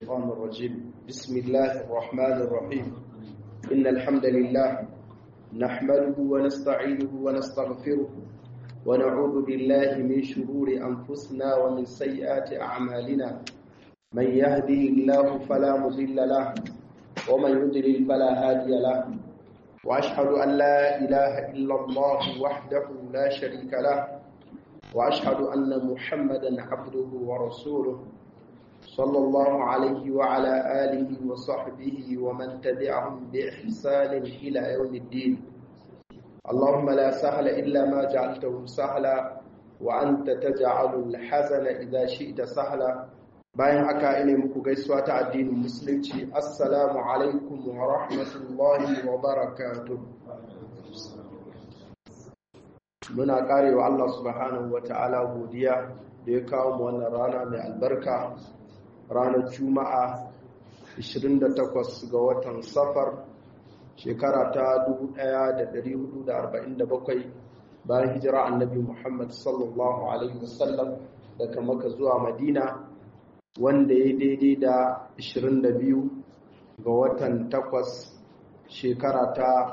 الشيطان الرجيم بسم الله الرحمن الرحيم إن الحمد لله نحمده ونستعينه ونستغفره ونعوذ بالله من شرور أنفسنا ومن سيئات أعمالنا من يهدي الله فلا مضل له ومن يضلل فلا هادي له وأشهد أن لا إله إلا الله وحده لا شريك له وأشهد أن محمدا عبده ورسوله صلى الله عليه وعلى آله وصحبه ومن تبعهم بإحسان إلى يوم الدين اللهم لا سهل إلا ما جعلته سهلا وأنت تجعل الحزن إذا شئت سهلا bayan haka ina muku gaisuwa ta addinin musulunci assalamu alaikum wa rahmatullahi wa barakatuh muna karewa Allah subhanahu wa ta'ala godiya da ya kawo mu wannan rana mai albarka ranar juma'a 28 ga watan safar shekara ta 1447 bayan hijira annabi Muhammad sallallahu alaihi wasallam daga Makka zuwa Madina wanda ya daidai da 22 ga watan 8 shekara ta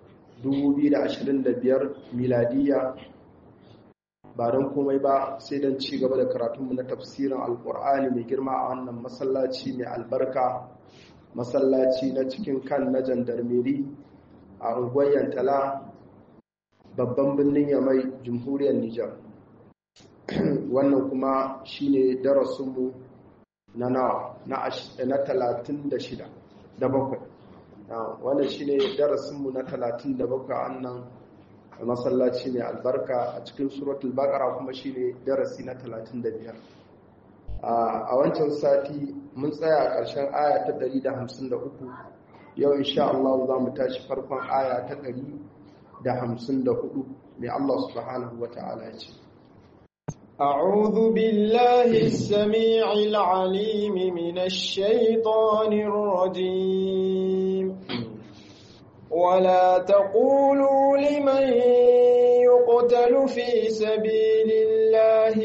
2025 miladiya ba don komai ba sai don ci gaba da karatunmu na tafsirin alkur'ani mai girma a wannan masallaci mai albarka masallaci na cikin kan na jandarmeri a unguwar Yantala babban birnin Yamai jamhuriyar Nijar wannan kuma shine darasinmu na 36 da bakwai wannan shine darasinmu na 37 annan masallaci ne albarka a cikin suratul baqara kuma shine darasi na 35 a wancan sati mun tsaya a ƙarshen aya ta 153 yau insha Allah za mu tashi farkon aya ta 154 mai Allah subhanahu wata'ala ya ce أعوذ بالله السميع العليم من الشيطان الرجيم ولا تقولوا لمن يقتل في سبيل الله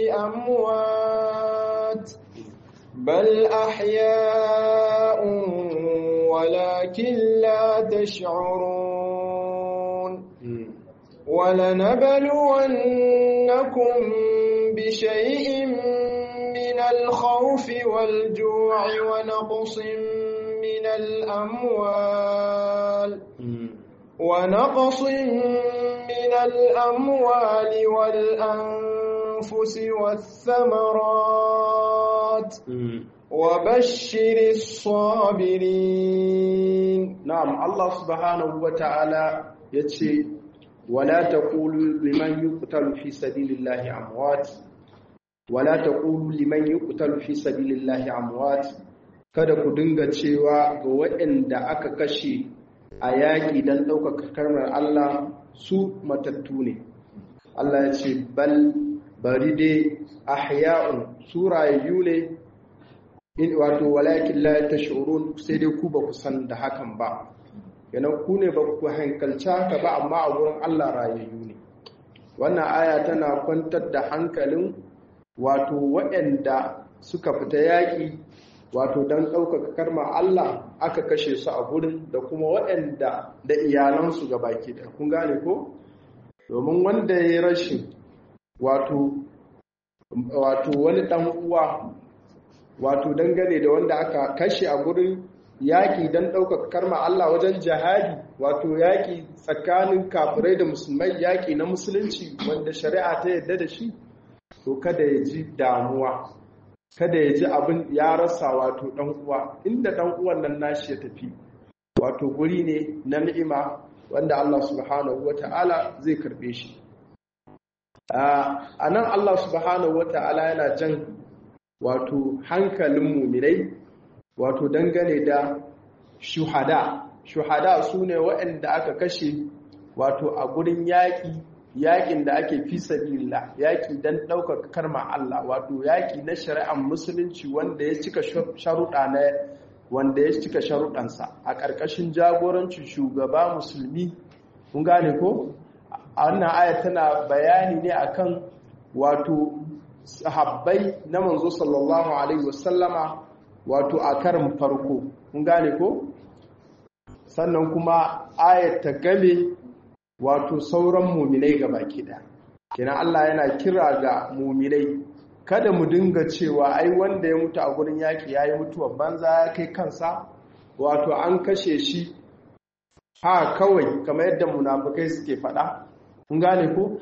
أموات بل أحياء ولكن لا تشعرون ولنبلونكم بشيء من الخوف والجوع ونقص من الأموال والأنفس والثمرات وبشر الصابرين نعم الله سبحانه وتعالى يتشي ولا تقولوا لمن يقتل في سبيل الله أموات ولا تقولوا لمن يقتل في سبيل الله أموات kada ku dinga cewa ga waɗanda aka kashe a yaƙi don ɗaukaka kalmar Allah su matattu ne. Allah ya ce bari dai ahya'un su rayayyu ne wato walakin la tash'urun sai dai ku ba ku san da hakan ba. Yana ku ne ba ku hankalci haka ba amma a wurin Allah rayayyu ne. Wannan aya tana kwantar da hankalin wato waɗanda suka fita yaƙi wato don ɗaukaka karma Allah aka kashe su a gurin da kuma waɗanda da iyalansu ga baki da kun gane ko? Domin wanda ya yi rashin wato wani ɗan uwa wato dangane da wanda aka kashe a gurin yaƙi don ɗaukaka karma Allah wajen jihadi wato yaƙi tsakanin kafirai da musulmai yaƙi na musulunci wanda shari'a ta yarda da shi to kada ya ji damuwa kada ya ji abin ya rasa wato ɗan uwa inda ɗan uwan nan nashi ya tafi wato guri ne na ni'ima wanda Allah subhanahu wata'ala zai karbe shi a nan Allah subhanahu wata'ala yana jan wato hankalin muminai wato dangane da shuhada su ne waɗanda aka kashe wato a gurin yaƙin da ake fi sabilillah yaƙi don ɗaukaka karma Allah wato yaƙi na shari'ar musulunci wanda ya cika sharuɗansa a ƙarƙashin jagorancin shugaba musulmi kun gane ko a wannan aya tana bayani ne akan wato sahabbai na manzo sallallahu alaihi wasallama wato a karin farko kun gane ko sannan kuma ayat ta game wato sauran mu'minai gabaki ɗaya kenan Allah yana kira ga mu'minai kada mu dinga cewa ai wanda ya mutu a gurin yaki yayi mutuwar banza ya kai kansa wato an kashe shi ha kawai kamar yadda munafikai suke faɗa kun gane ko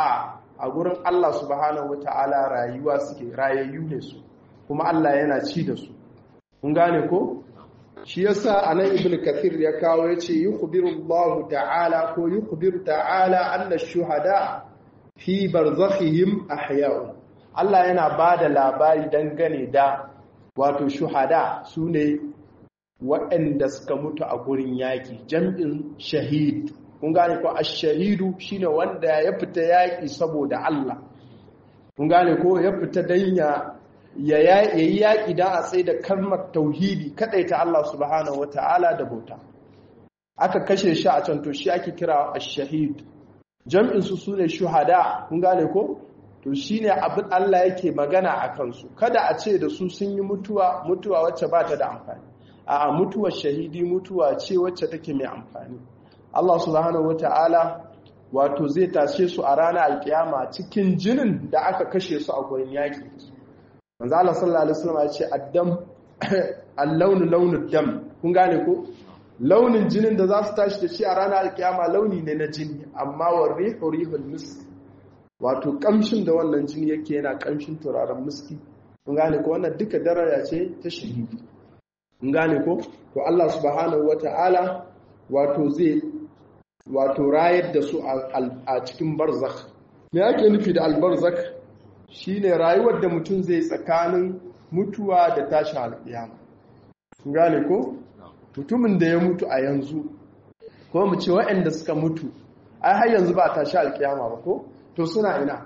a gurin Allah subhanahu wataala rayuwa suke rayayyu ne su kuma Allah yana ci da su kun gane ko shi yasa anan ibnu kathir ya kawo yace yukhbiru Allah ta'ala ko yukhbiru ta'ala anna ash-shuhada fi barzakhihim ahya'un Allah yana bada labari dangane da wato shuhada sune waɗanda suka mutu a gurin yaƙi jam'in shahid kun gane ko ash-shahidu shine wanda ya fita yaƙi saboda Allah kun gane ko ya fita dan ya yayi yaƙi dan a tsaye da kalmar tauhidi kadaita Allah subhanahu wataala da bauta aka kashe shi a can to shi ake kira ash-shahid jam'in su sune shuhada kun gane ko to shine abin Allah yake magana akan su kada a ce da su sun yi mutuwa wacce ba ta da amfani a mutuwar shahidi mutuwa ce wacce take mai amfani Allah subhanahu wata'ala wato zai tashe su a ranar alkiyama cikin jinin da aka kashe su a gurin yaki manzo Allah sallallahu alaihi wasallam ya ce addam al-launu launud dam kun gane ko launin jinin da za su tashi da shi a ranar alkiyama launi ne na jini amma wa rihu rihul misk wato kamshin da wannan jini yake yana kamshin turaren miski kun gane ko wannan duka daraja ce ta shahidi kun gane ko to Allah subhanahu wata'ala wato zai wato rayar da su a cikin barzakh me ake nufi da albarzakh shine rayuwar da mutum zai tsakanin mutuwa da tashin alƙiyama kun gane ko mutumin da ya mutu a yanzu ko mu ce waɗanda suka mutu ai har yanzu ba tashi alƙiyama ba ko to suna ina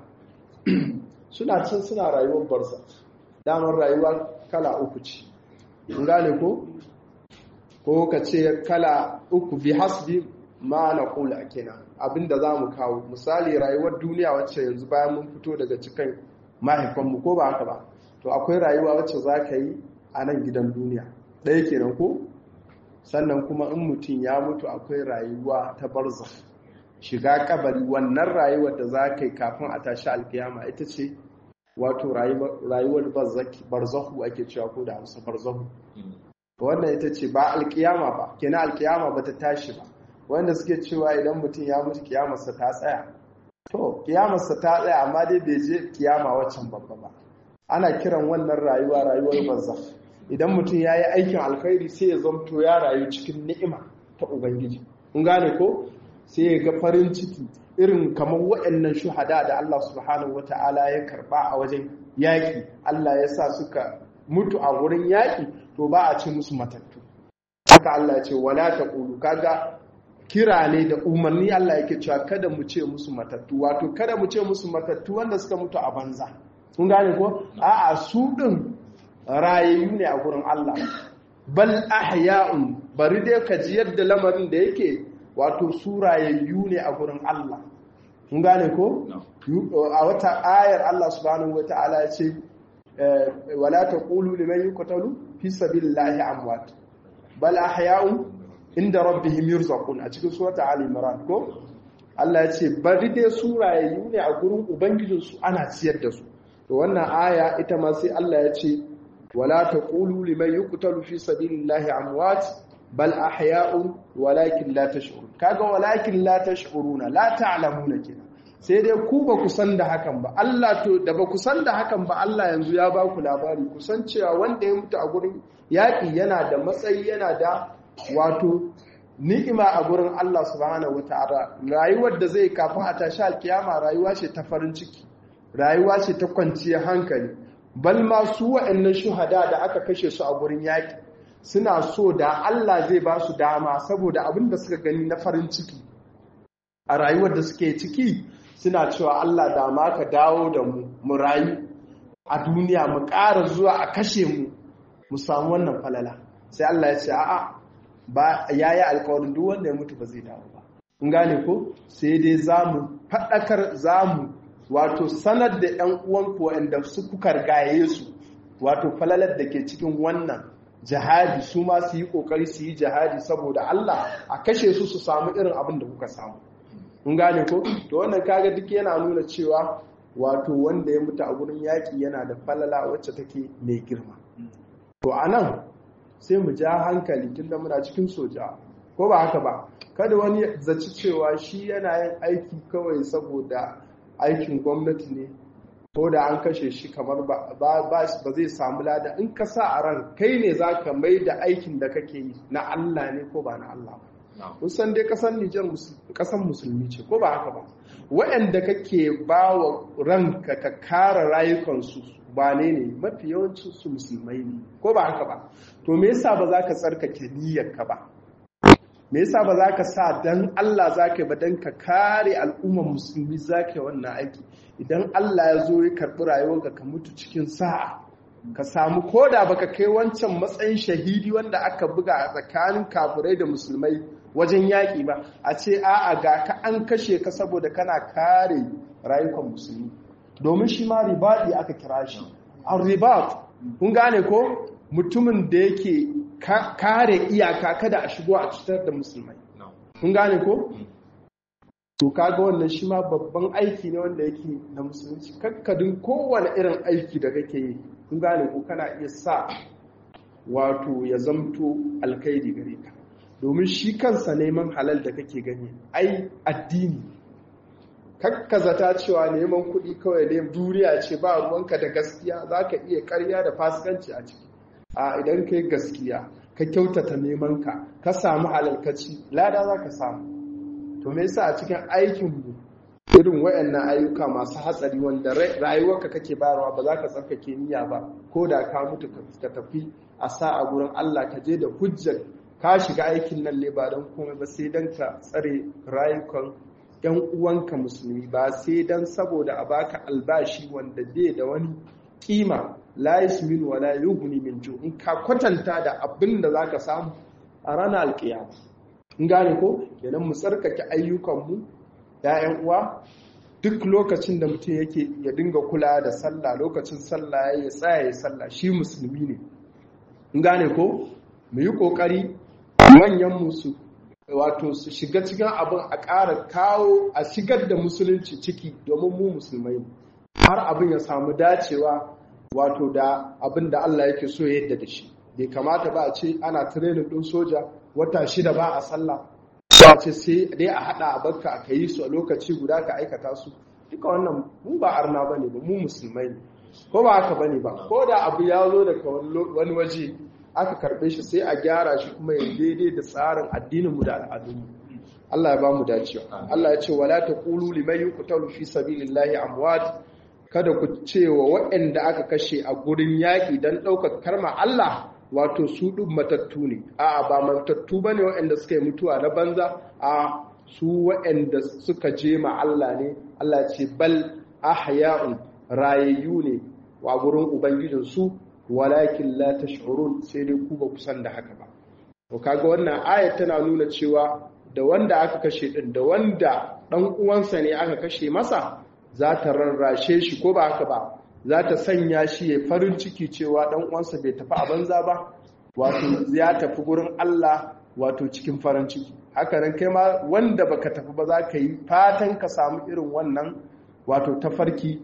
suna can suna rayuwar barzakh damar rayuwa kala uku ce kun gane ko ka ce kala uku bi hasbi ma na kula kenan abinda za mu kawo misali rayuwar duniya wacce yanzu bayan mun fito daga cikin mahaifanmu ko ba haka ba to akwai rayuwa wacce za ka yi a nan gidan duniya ɗaya kenan ko sannan kuma in mutum ya mutu akwai rayuwa ta barzakh shiga kabari wannan rayuwar da za ka yi kafin a tashi alkiyama ita ce wato rayuwar barzahu ake cewa ko da Hausa barzahu wannan ita ce ba alkiyama ba kenan alkiyama ba ta tashi ba wanda suke cewa idan mutum ya mutu kiyamarsa ta tsaya to kiyamarsa ta tsaya amma dai bai je kiyama waccan babba ba ana kiran wannan rayuwar barzakh idan mutum ya yi aikin alkhairi sai ya zamto ya rayu cikin ni'ima ta ubangiji kun gane ko sai ya ga farin ciki irin kamar waɗannan shuhada da Allah subhanahu wata'ala ya karba a wajen yaƙi Allah ya sa suka mutu a wurin yaƙi to ba a ce musu matattu haka Allah ya ce wala taqulu kaga kira ne da umarni Allah yake cewa kada mu ce musu matattu wato kada mu ce musu matattu wanda suka mutu a banza kun gane ko a'a su din rayayyu ne a gurin Allah bal ahya'un bari dai ka ji yadda lamarin da yake wato su rayayyu ne a gurin Allah kun gane ko a wata ayar Allah subhanahu wataala ya ce wala taqulu liman yuqtalu fi sabilillahi amwat bal ahya'un inda rabbihim yurzaqun a cikin surata ali imran ko Allah ya ce bari dai su rayayyu ne a gurin ubangijinsu ana ciyar da su to wannan aya ita ma sai Allah ya ce wala taqulu liman yuqtalu fi sabilillahi amwat bal ahya'un walakin la tash'urun kaga walakin la tash'uruna la ta'lamuna kenan sai dai ku ba ku san da hakan ba Allah to da ba ku san da hakan ba Allah yanzu ya ba ku labari ku san cewa wanda ya mutu a gurin yaki yana da matsayi yana da wato ni'ima a gurin Allah subhanahu wataala rayuwar da zai kafin a tashi alkiyama rayuwa ce ta farin ciki rayuwa ce ta kwanciyar hankali bal ma su wa'annan shuhada da aka kashe su a gurin yaki suna so da Allah zai ba su dama saboda abin da suka gani na farin ciki a rayuwar da suke ciki suna cewa Allah da ma ka dawo da mu rayu a duniya mu ƙara zuwa a kashe mu samu wannan falala sai Allah ya ce a'a ba yayi alƙawarin duk wanda ya mutu ba zai dawo ba kun gane ko sai dai zamu fadakar zamu wato sanar da ƴan uwanku waɗanda su kuka rigaye su wato falalar da ke cikin wannan jihadi su ma su yi kokari su yi jihadi saboda Allah a kashe su samu irin abin da kuka samu. Mun gane ko to wannan kaga duk yana nuna cewa wato wanda ya mutu a gurin yaƙi yana da falala wacce take mai girma. To anan sai mu ja hankali tunda muna cikin soja ko ba haka ba, kada wani zaci cewa shi yana yin aiki kawai saboda aikin gwamnati ne ko da an kashe shi kamar ba zai samu lada. In ka sa a ran kai ne za ka mai da aikin da kake yi na Allah ne ko ba na Allah ba. Kusan dai kasar Nijar kasan musulmi ce ko ba haka ba, waɗanda kake ba wa ranka ka kare rayukansu ba ne mafi yawancin su musulmai ne ko ba haka ba. To me yasa ba za ka tsarkake niyyarka ba? Me yasa ba za ka sa dan Allah za ka ba dan ka kare al'ummar musulmi za ka wannan aiki? Idan Allah ya zo ya karɓi rayuwarka ka mutu cikin sa'a, ka samu koda baka kai wancan matsayin shahidi wanda aka buga a tsakanin kafirai da musulmai wajen yaƙi ba, a ce a'a ga ka an kashe ka saboda kana kare rayukan musulmi. Domin shi ma ribaɗi aka kira shi. Al-ribat, kun gane ko? Mutumin da yake kare iyaka kada a shigo a cutar da musulmai. Kun gane ko? To kaga wannan shi ma babban aiki ne wanda yake na musulunci. Kakkadin kowane irin aiki da kake yi, kun gane ko kana iya sa wato ya zamto alkaidi gare ka. Domin shi kansa neman halal da kake gani, ai addini. Kakkazata cewa neman kuɗi kawai ne duniya ce ba ruwanka da gaskiya, za ka iya ƙarya da fasikanci a ciki. A idan kai gaskiya ka kyautata neman ka samu halalkaci lada za ka samu. To me yasa a cikin aikinmu irin wayannan ayyuka masu hatsari wanda rayuwarka kake bayarwa ba za ka tsarkake niyya ba, ko da ka mutu ka tafi a sa a gurin Allah ka je da hujjar ka shiga aikin nan ne ba don komai ba sai don ka tsare rayukan yan uwanka musulmi, ba sai don saboda a baka albashi wanda bai da wani kima, la yasmin wa la yughni min ju, in ka kwatanta da abin da zaka samu a ranar alkiyama. In gane ko kenan mu tsarkake ayyukanmu ya'yan uwa. Duk lokacin da mutum yake ya dinga kula da sallah, lokacin sallah ya tsaya ya sallah, shi musulmi ne. In gane ko mu yi kokari manyan musu wato su shiga cikin abin a ƙara kawo a shigar da musulunci ciki, domin mu musulmai har abin ya samu dacewa wato da abin da Allah yake so ya yadda da shi. Bai kamata ba a ce ana training ɗin soja wata 6 ba a sallah, ba ce sai dai a haɗa a barka a kayi su a lokaci guda ka aikata su. Duka wannan mu ba arna bane ba, mu musulmai ne ko ba haka bane ba. Ko da abu ya zo daga wani waje aka karɓe shi sai a gyara shi kuma ya daidai da tsarin addininmu da al'adunmu. Allah ya ba mu dacewa. Allah ya ce wala taqulu liman yuqtalu fi sabilillahi amwat, kada ku ce wa waɗanda aka kashe a gurin yaƙi don ɗaukar karma Allah wato su ɗin matattu ne. A'a ba matattu ba ne waɗanda suka yi mutuwa na banza, a su waɗanda suka je ma Allah ne. Allah ce bal ahya'un, rayayyu ne wa gurin ubangijinsu, walakin la tash'urun, sai dai ku ba ku san da haka ba. To kaga wannan ayat tana nuna cewa da wanda aka kashe din da wanda dan uwansa ne aka kashe masa, za ta rarrashe shi ko ba haka ba, za ta sanya shi ya farin ciki cewa dan uwansa bai tafi a banza ba, wato ya tafi gurin Allah wato cikin farin ciki. Haka nan kai ma wanda baka tafi ba za ka yi fatan ka samu irin wannan wato tafarki,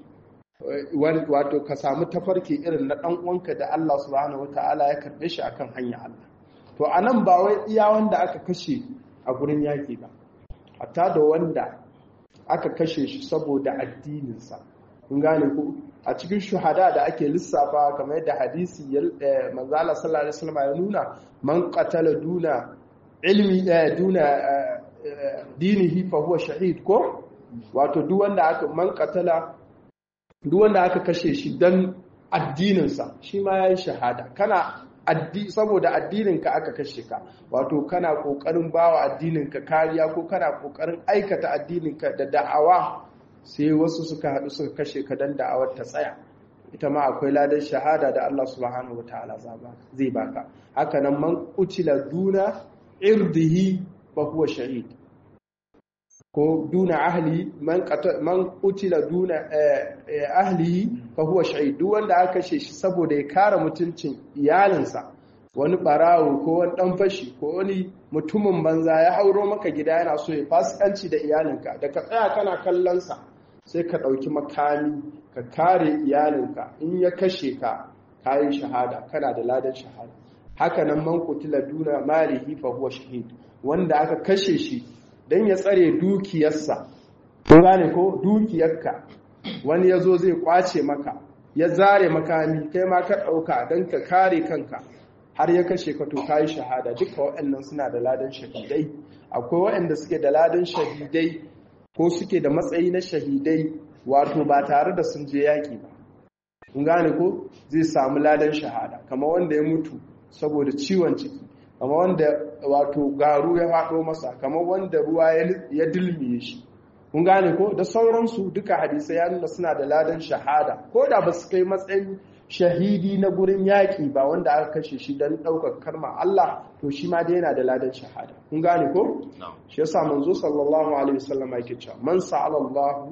wato ka samu tafarki irin na dan uwanka da Allah subhanahu wataala ya karbe shi akan hanya Allah. To anan ba wai iya wanda aka kashe a gurin yaki ba, hatta da wanda aka kashe shi saboda addininsa. Kun gane ku a cikin shuhada da ake lissafa kamar yadda hadisi manzo Allah sallallahu alaihi wasallam ya nuna, man qatala duna ilmi duna dinihi fa huwa shahid, ko wato duk wanda aka kashe shi dan addininsa shi ma yayi shahada. Kana saboda addininka aka kashe ka, wato kana kokarin bawa addininka kariya ko kana kokarin aikata addininka da da'awa, sai wasu suka haɗu suka kashe ka dan da'awar ta tsaya, ita ma akwai ladan shahada da Allah subhanahu wataala zai baka. Haka nan man qutila duna irdihi fa huwa shahid, ko duna ahli man qutila duna ahlihi fa huwa shahid, duk wanda aka kashe shi saboda ya kare mutuncin iyalinsa, wani barawo ko wani dan fashi ko wani mutumin banza ya hauro maka gida yana so ya fasikanci da iyalinka, da ka tsaya kana kallon sa sai ka ɗauki makami ka kare iyalinka, in ya kashe ka kayi shahada, kana da ladan shahada. Haka nan man qutila duna malihi fa huwa shahid, wanda aka kashe shi dan ya tsare dukiyarsa. Kun gane ko dukiyarka wani yazo zai kwace maka, ya zare makami kai ma ka dauka dan ka kare kanka har ya kashe ka, to kayi shahada. Duka waɗannan suna da ladan shahidai. Akwai waɗanda suke da ladan shahidai ko suke da matsayi na shahidai, wato ba tare da sun je yaki ba. Kun gane ko zai samu ladan shahada, kamar wanda ya mutu saboda ciwon ciki, kamar wanda wato garu ya faɗo masa, kamar wanda ruwa ya dilmiye shi. Kun gane ko da sauransu, duka hadisai ya nuna suna da ladan shahada, ko da ba su kai matsayin shahidi na gurin yaƙi ba, wanda aka kashe shi don ɗaukar karma Allah, to shi ma dai yana da ladan shahada. Kun gane ko? Shi yasa manzo sallallahu alaihi wasallam yake cewa man sa'ala Allah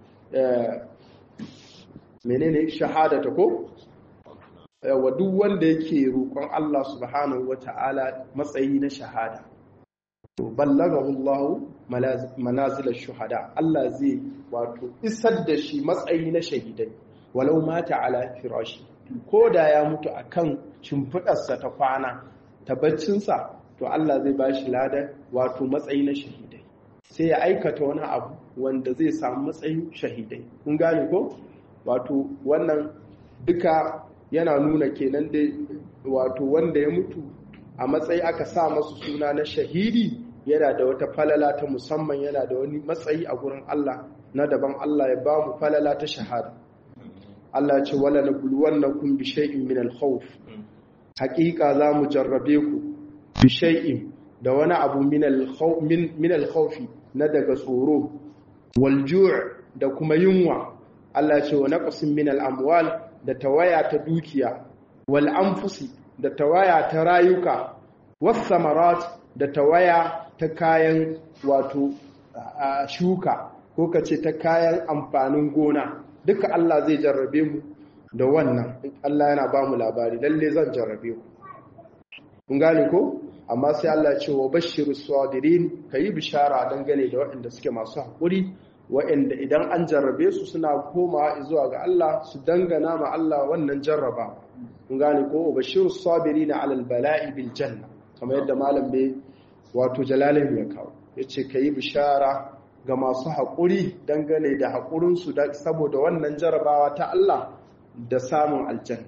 menene shahadata ko? Wa duk wanda yake roƙon Allah subhanahu wata'ala matsayi na shahada, to ballagahu Allah manazil ash-shuhada, Allah zai wato isar da shi matsayi na shahidai, walau mata ala firashi, ko da ya mutu akan shimfidarsa ta kwana ta baccinsa, to Allah zai bashi ladan wato matsayi na shahidai, sai ya aikata wani abu wanda zai samu matsayin shahidai. Kun gane ko? Wato wannan duka yana nuna kenan da wato wanda ya mutu a matsayi aka sa masa suna na shahidi yana da wata falala ta musamman, yana da wani matsayi a gurin Allah na daban. Allah ya ba mu falala ta shahada. Allah ya ce wala nabluwannakum bi shay'in min al-khawf, haqiqa za mu jarrabe ku bi shay'in da wani abu min al-khawf na daga tsoro, wal ju' da kuma yunwa. Allah ya ce wa naqsin min al-amwal, da tawaya ta dukiya, wal anfusi da tawaya ta rayuka, was samarat da tawaya ta kayan wato shuka, ko kace ta kayan amfanin gona. Duka Allah zai jarrabe mu da wannan. Allah yana ba mu labari, lalle zan jarrabe ku. Kun gane ko? Amma sai Allah ya ce wa bashirus sadirin, kayi bishara dangane da waɗanda suke masu haƙuri, waɗanda idan an jarrabe su suna komawa zuwa ga Allah, su dangana ma Allah wannan jarraba. Kun gane ko? Bashirus sabirina alal bala'i bil janna, kamar yadda malam bai wato Jalalin ya kawo, yace kayi bishara ga masu haƙuri dangane da haƙurinsu saboda wannan jarrabawa ta Allah da samun aljanna.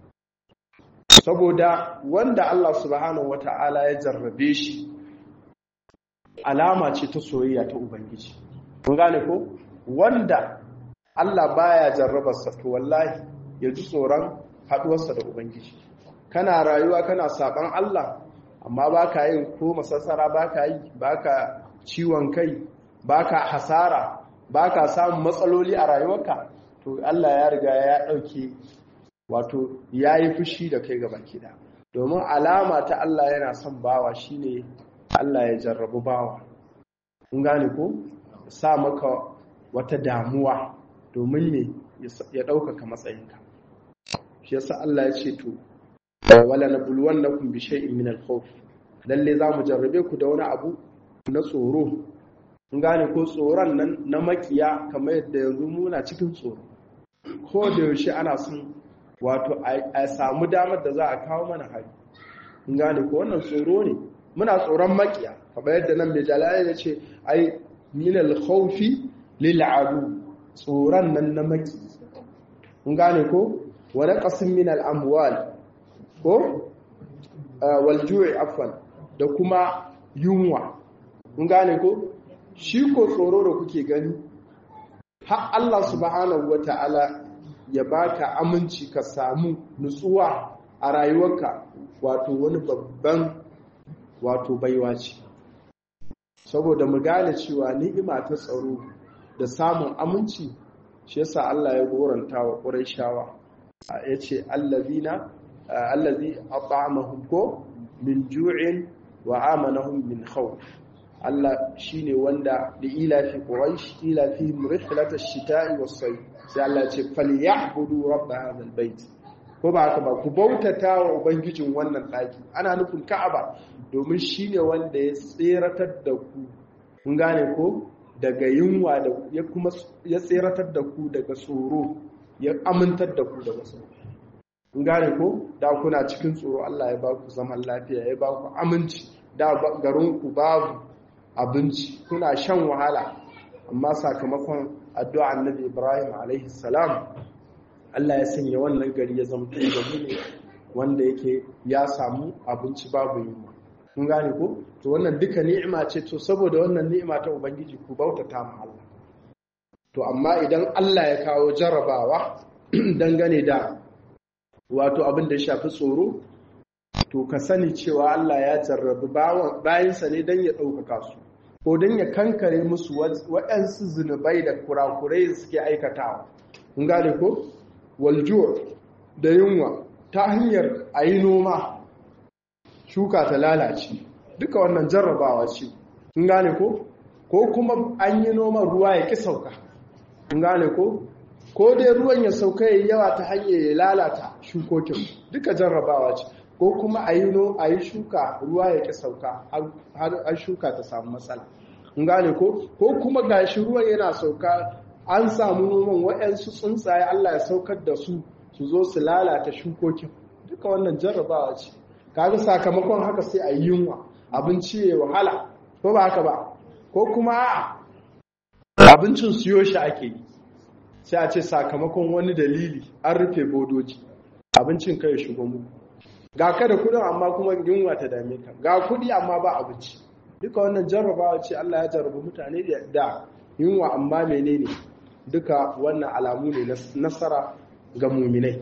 Saboda wanda Allah subhanahu wata'ala ya jarrabe shi alama ce ta soyayya ta Ubangiji. Kun gane ko? Wanda Allah baya jarrabarsa, to wallahi ya ji tsoron haɗuwarsa da Ubangiji. Kana rayuwa kana saɓan Allah, amma ba ka yin ko masassara, ba ka yi, ba ka ciwon kai, ba ka hasara, ba ka samun matsaloli a rayuwarka, to Allah ya riga ya ɗauke, wato ya yi fushi da kai gaba kida. Domin alama ta Allah yana son bawa shine Allah ya jarrabu bawa. Kun gane ko? Sa maka wata damuwa domin me ya ɗaukaka matsayinka. Shi yasa Allah ya ce to wala nabluwannakum bi shay'in min al-khawf, lalle za mu jarrabe ku da wani abu na tsoro. Kun gane ko? Tsoron nan na makiya, kamar yadda yanzu muna cikin tsoro, ko da yaushe ana son wato a samu damar da za a kawo mana hari. Kun gane ko? Wannan tsoro ne, muna tsoron makiya, kamar yadda nan mai jalaya ya ce ai min al-khawfi lil adu, tsoron nan na maki. Kun gane ko? wa naqsin min al-amwal ko wal ju'i afwan, da kuma yunwa. Kun gane ko? Shi ko tsoro da kuke gani, har Allah subhanahu wata'ala ya baka aminci ka samu nutsuwa a rayuwarka, wato wani babban wato baiwa ce. Saboda mu gane cewa ni'ima ta tsaro da samun aminci, shi yasa Allah ya goranta wa Qurayshawa, yace allazi at'amahum ko min ju'in wa amanahum min khawf. Allah shine wanda da ilafi Quraysh ilafihim rihlatash shita'i was-sayf. Sai Allah ya ce falyabudu rabb hadha al-bayt, ko ba haka ba ku bautata wa ubangijin wannan ɗaki ana nufin Ka'aba domin shine wanda ya tseratar da ku kun gane ko daga yunwa da ya kuma ya tseratar da ku daga tsoro ya amintar da ku daga tsoro kun gane ko da kuna cikin tsoro Allah ya ba ku zaman lafiya ya ba ku aminci da garin ku babu abinci kuna shan wahala amma sakamakon addu'a Annabi Ibrahim alaihi salam Allah ya sanya wannan gari ya zama gari ne wanda yake ya samu abinci babu yunwa kun gane ko to wannan duka ni'ima ce to saboda wannan ni'ima ta ubangiji ku bautata ma Allah to amma idan Allah ya kawo jarabawa dangane da wato abin da ya shafi tsoro to ka sani cewa Allah ya jarrabi bayansa ne don ya ɗaukaka su ko don ya kankare musu waɗansu zunubai da kurakurai da suke aikatawa kun gane ko waljur da yunwa ta hanyar a yi noma shuka ta lalace duka wannan jarrabawa ce kun gane ko kuma an yi noman ruwa ya ƙi sauka kun gane ko dai ruwan ya sauka ya yawa ta hanyar ya lalata shukokin duka jarrabawa ce ko kuma a yi shuka ruwa ya ƙi sauka har shuka ta samu matsala kun gane ko kuma gashi ruwan yana sauka an samu noman waɗansu tsuntsaye Allah ya saukar da su zo su lalata shukokin duka wannan jarrabawa ce kaga sakamakon haka sai a yi yunwa abinci ya wahala ko ba haka ba ko kuma abincin siyo shi ake yi sai a ce sakamakon wani dalili an rufe bodoji abincin kai shigo mu ga ka da kudin amma kuma yunwa ta dame ka ga kudi amma ba abinci duka wannan jarrabawa ce Allah ya jarrabu mutane da yunwa amma menene duka wannan alamu ne na nasara ga muminai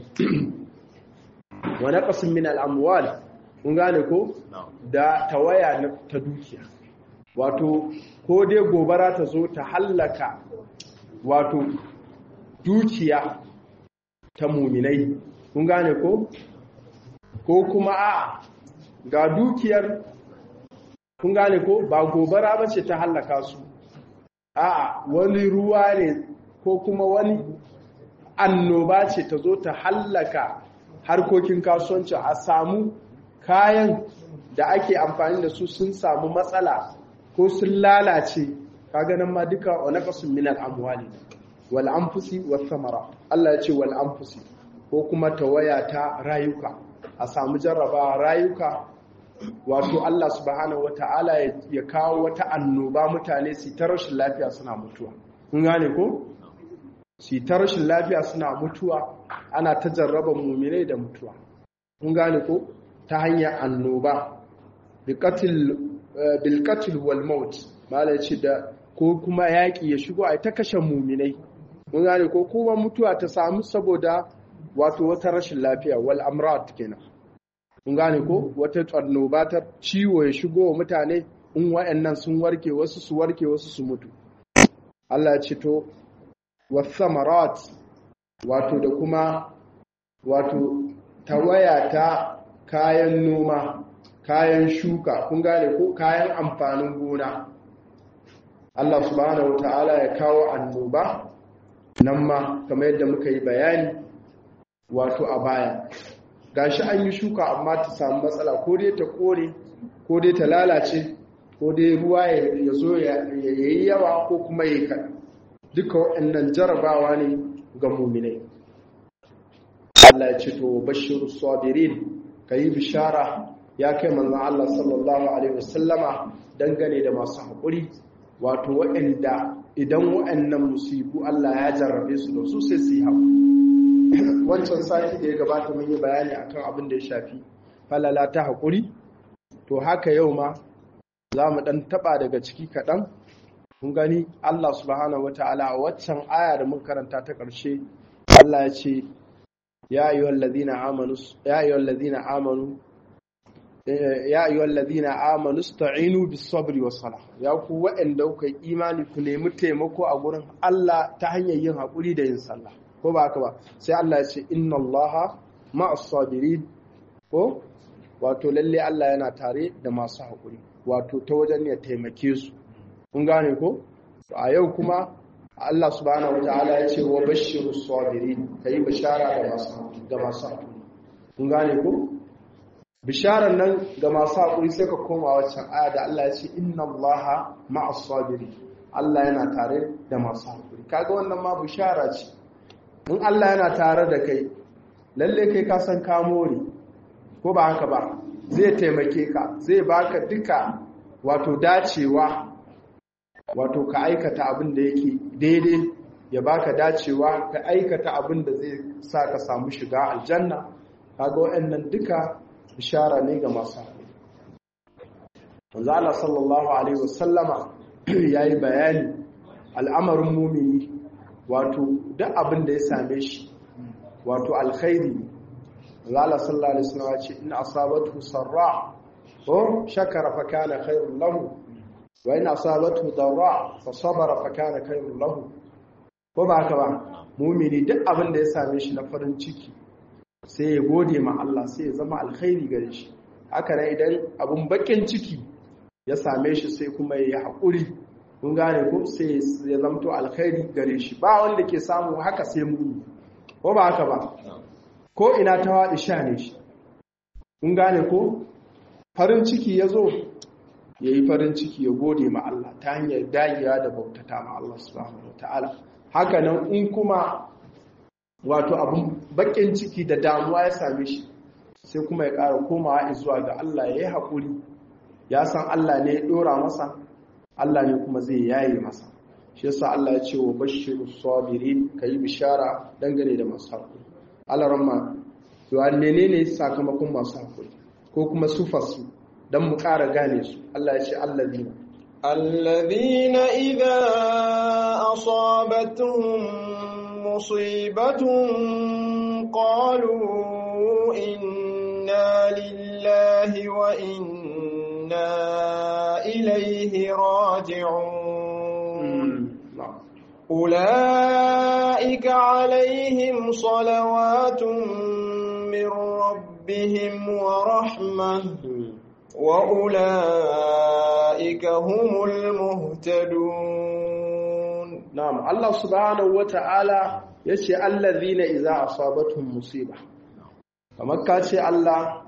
wa naqasin min al-amwal kun gane ko da tawaya ta dukiya wato ko dai gobara ta zo ta hallaka wato dukiya ta muminai kun gane ko kuma ga dukiyar kun gane ko ba gobara ba ce ta hallaka su wani ruwa ne ko kuma wani annoba ce ta zo ta hallaka harkokin kasuwanci a samu kayan da ake amfani da su sun samu matsala ko sun lalace kaga nan ma duka wa naqasun min al-amwali wal anfusi was samara Allah ya ce wal anfusi ko kuma tawaya ta rayuka a samu jarraba rayuka wato Allah subhanahu wataala ya kawo wata annoba mutane su ta rashin lafiya suna mutuwa kun gane ko su ta rashin lafiya suna mutuwa ana ta jarraba mu'minai da mutuwa kun gane ko ta hanyar annoba bilqatl wal maut malai ce da ko kuma yaki ya shigo ai ta kashe mu'minai kun gane ko kuma mutuwa ta samu saboda wato wata rashin lafiya wal amrad kenan kun gane ko wata annoba ta ciwo ya shigo wa mutane in wayannan sun warke wasu su warke wasu su mutu Allah ya ce to wasamarat wato da kuma wato tawaya ta kayan noma kayan shuka kun gane ko kayan amfanin gona Allah subhanahu wataala ya kawo annoba nan ma kamar yadda muka yi bayani wato a baya gashi an yi shuka amma ta samu matsala ko dai ta kore ko dai ta lalace ko dai ruwa ya zo ya yi yawa ko kuma ya yi kaɗan duka waɗannan jarabawa ne ga muminai Allah ya ce to bashiru sabirin kayi bishara ya kai manzon Allah sallallahu alaihi wasallama dangane da masu haƙuri wato waɗanda idan waɗannan musibu Allah ya jarrabe su da su sai su yi haƙuri wancan sati da ya gabata mun yi bayani akan abin da ya shafi falala ta haƙuri to haka yau ma za mu ɗan taɓa daga ciki kaɗan kun gani Allah subhanahu wata'ala a waccan aya da muka karanta ta ƙarshe Allah ya ce ya ayyuhal ladina amanu ista'inu bis sabri was salah ya ku waɗanda kuka imani ku nemi taimako a gurin Allah ta hanyar yin haƙuri da yin sallah ko ba haka ba sai Allah ya ce inna Allaha ma'as sabirin ko wato lalle Allah yana tare da masu haƙuri wato ta wajen ya taimake su kun gane ko a yau kuma Allah subhanahu wataala ya ce wa bashirus sabirin kai bishara da masu haƙuri kun gane ko bisharar nan ga masu haƙuri sai ka koma waccan aya da Allah ya ce inna Allaha ma'as sabiri, Allah yana tare da masu haƙuri. Kaga wannan ma bishara ce, in Allah yana tare da kai lalle kai ka san ka more, ko ba haka ba, zai taimake ka, zai baka duka wato dacewa, wato ka aikata abin da yake daidai, ya baka dacewa ka aikata abin da zai sa ka samu shiga aljanna. Kaga waɗannan duka bishara ne ga masu haƙuri. Manzo Allah sallallahu alaihi wasallama yayi bayani al'amarin mumini, wato duk abin da ya same shi wato alkhairi. Manzo Allah sallallahu alaihi wasallama ce in asabatu sarra ko shakara fa kana khairul lahu wa in asabatu darra fa sabara fa kana khairul lahu. Ko ba haka ba, mumini duk abin da ya same shi na farin ciki sai ya gode ma Allah, sai ya zama alkhairi gare shi. Haka nan idan abun bakin ciki ya same shi sai kuma ya yi haƙuri, kun gane ko, sai ya zamto alkhairi gare shi. Ba wanda ke samu haka sai mu, ko ba haka ba, ko ina ta waɗi sha ne shi, kun gane ko. Farin ciki ya zo ya yi farin ciki, ya gode ma Allah ta hanyar dagiya da bautata ma Allah subhanahu wa ta'ala. Haka nan in kuma wato abin bakin ciki da damuwa ya same shi sai kuma ya ƙara komawa zuwa ga Allah, ya yi haƙuri, ya san Allah ne ya ɗora masa, Allah ne kuma zai yaye masa. Shi yasa Allah ya ce wa bashiru sabirin, ka yi bishara dangane da masu haƙuri. Allah ramma, wanne ne sakamakon masu haƙuri ko kuma sufarsu don mu ƙara gane su. Allah ya ce الذين إذا أصابتهم مصيبة قالوا إنا لله وإنا إليه راجعون أولئك عليهم صلوات من ربهم ورحمة وأولئك هم المهتدون. نعم، الله سبحانه وتعالى yace allazina idza asabatuhum musiba, kamar ka ce Allah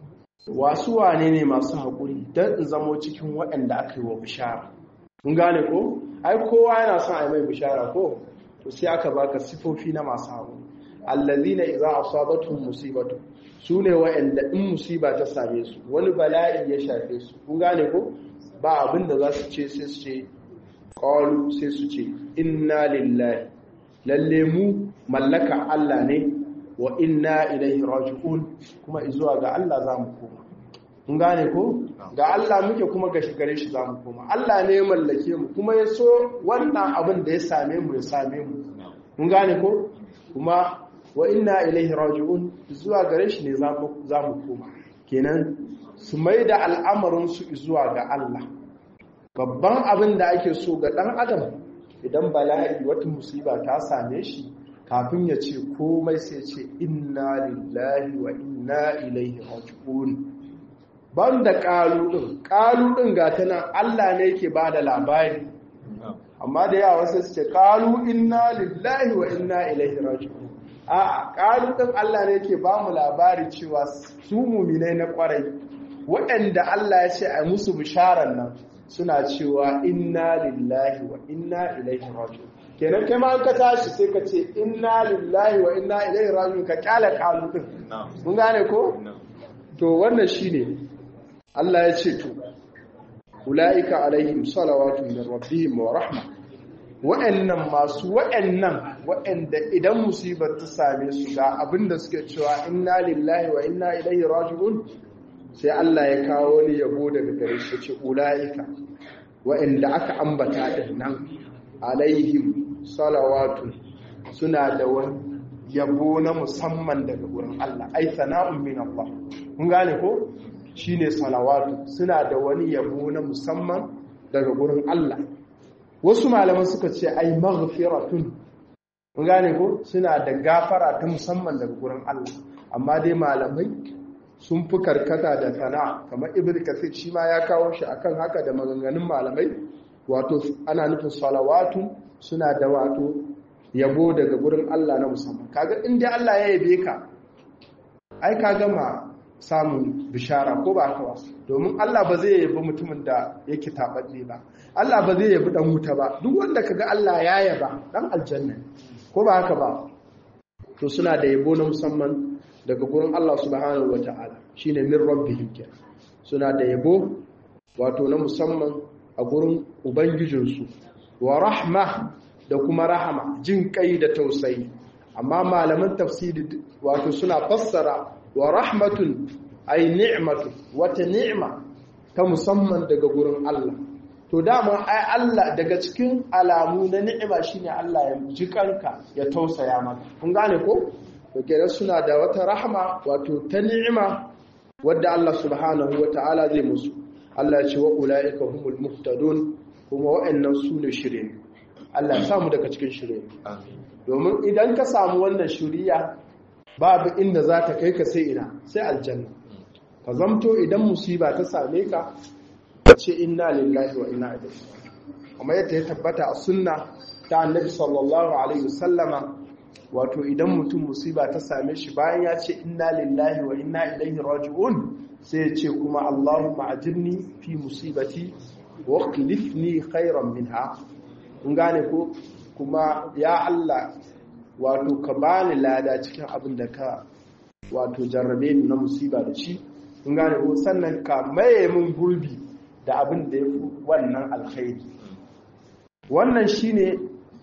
wasu wane ne masu haƙuri don in zamo cikin waɗanda aka yi wa bishara. Kun gane ko? Ai kowa yana son a mai bishara ko? To sai aka baka sifofi na masu haƙuri. Allazina idza asabatuhum musibatu, su ne waɗanda in musiba ta same su, wani bala'i ya shafe su. Kun gane ko? Ba abin da za su ce sai su ce qalu, sai su ce inna lillahi, lalle mu mallaka Allah ne, wa inna ilaihi raji'un, kuma izuwa ga Allah za mu koma. Kun gane ko? Ga Allah muke kuma ga gare shi za mu koma. Allah ne ya mallake mu kuma ya so wannan abin da ya same mu ya same mu. Kun gane ko? Kuma wa inna ilaihi raji'un, zuwa gare shi ne za mu koma. Kenan su mai da al'amarin su zuwa ga Allah. Babban abin da ake so ga ɗan adam, idan bala'i wata musiba ta same shi, kafin ya ce komai sai ce inna lillahi wa inna ilaihi raji'un. Ban da ƙalu ɗin ga ta nan Allah ne yake ba da labari, amma da yawa sai su ce ƙalu inna lillahi wa inna ilaihi raji'un. A'a, ƙalu ɗin Allah ne yake ba mu labari cewa su muminai na ƙwarai, waɗanda Allah ya ce a musu bisharar nan, suna cewa inna lillahi wa inna ilaihi raji'un. Kenan kai ma ka tashi sai ka ce inna lillahi wa inna ilaihi raji'un, ka kyale kalu din. Mun gane ko? To wannan shine Allah ya ce to ulaika alaihim salawatu min rabbihim wa rahma. Wa'annan masu wa'anda idan musibar ta same su ga abinda suke cewa inna lillahi wa inna ilaihi raji'un, sai Allah ya kawo wani yabo daga gare shi, ce ulaika wa'anda aka ambata din nan alaihim salawatu, suna da wani yabo na musamman daga wurin Allah, ai sana'un min Allah. Mun gane ko? Shine salawatu, suna da wani yabo na musamman daga wurin Allah. Wasu malaman suka ce ai maghfiratun. Mun gane ko? Suna da gafara ta musamman daga wurin Allah. Amma dai malamai sun fi karkata da sana, kamar Ibn Kathir shi ma ya kawo shi akan haka da maganganun malamai, wato ana nufin salawatu suna da wato yabo daga gurin Allah na musamman. Kaga in dai Allah ya yabe ka, ai ka gama samun bishara ko ba haka ba, domin Allah ba zai yabi mutumin da yake tababbe ba, Allah ba zai yabi dan wuta ba, duk wanda kaga Allah ya yaba dan aljanna ko ba haka ba. To suna da yabo na musamman daga gurin Allah subhanahu wataala, shine min rabbihim, suna da yabo wato na musamman a gurin ubangijinsu, wa rahma da kuma rahama, jin kai da tausayi. Amma malaman tafsiri wato suna fassara wa rahmatun ay ni'matu, wata ni'ma ta musamman daga gurin Allah. To dama ai Allah daga cikin alamu na ni'ima shine Allah ya ji kanka, ya tausaya maka. Kun gane ko? To kenan suna da wata rahma wato ta ni'ima wadda Allah subhanahu wataala zai musu. Allah ya ce wa ulaika humul muhtadun, kuma wa'annan su ne shirye. Allah ya samu daga cikin shirye. Amin. Domin idan ka samu wannan shiriya babu inda za ta kai ka sai ina, sai aljanna. Ka zamto idan musiba ta same ka ce inna lillahi wa inna ilaihi raji'un. Kuma yadda ya tabbata a sunna ta Annabi sallallahu alaihi wasallama, wato idan mutum musiba ta same shi bayan ya ce inna lillahi wa inna ilaihi raji'un, sai ya ce kuma Allahumma ajirni fi musibati wa akhlifni khairan minha. Kun gane ko? Kuma ya Allah wato ka bani lada cikin abin da ka wato jarrabe ni na musiba da shi. Kun gane ko? Sannan ka maye min gurbi da abin da ya fi wannan alkhairi. Wannan shine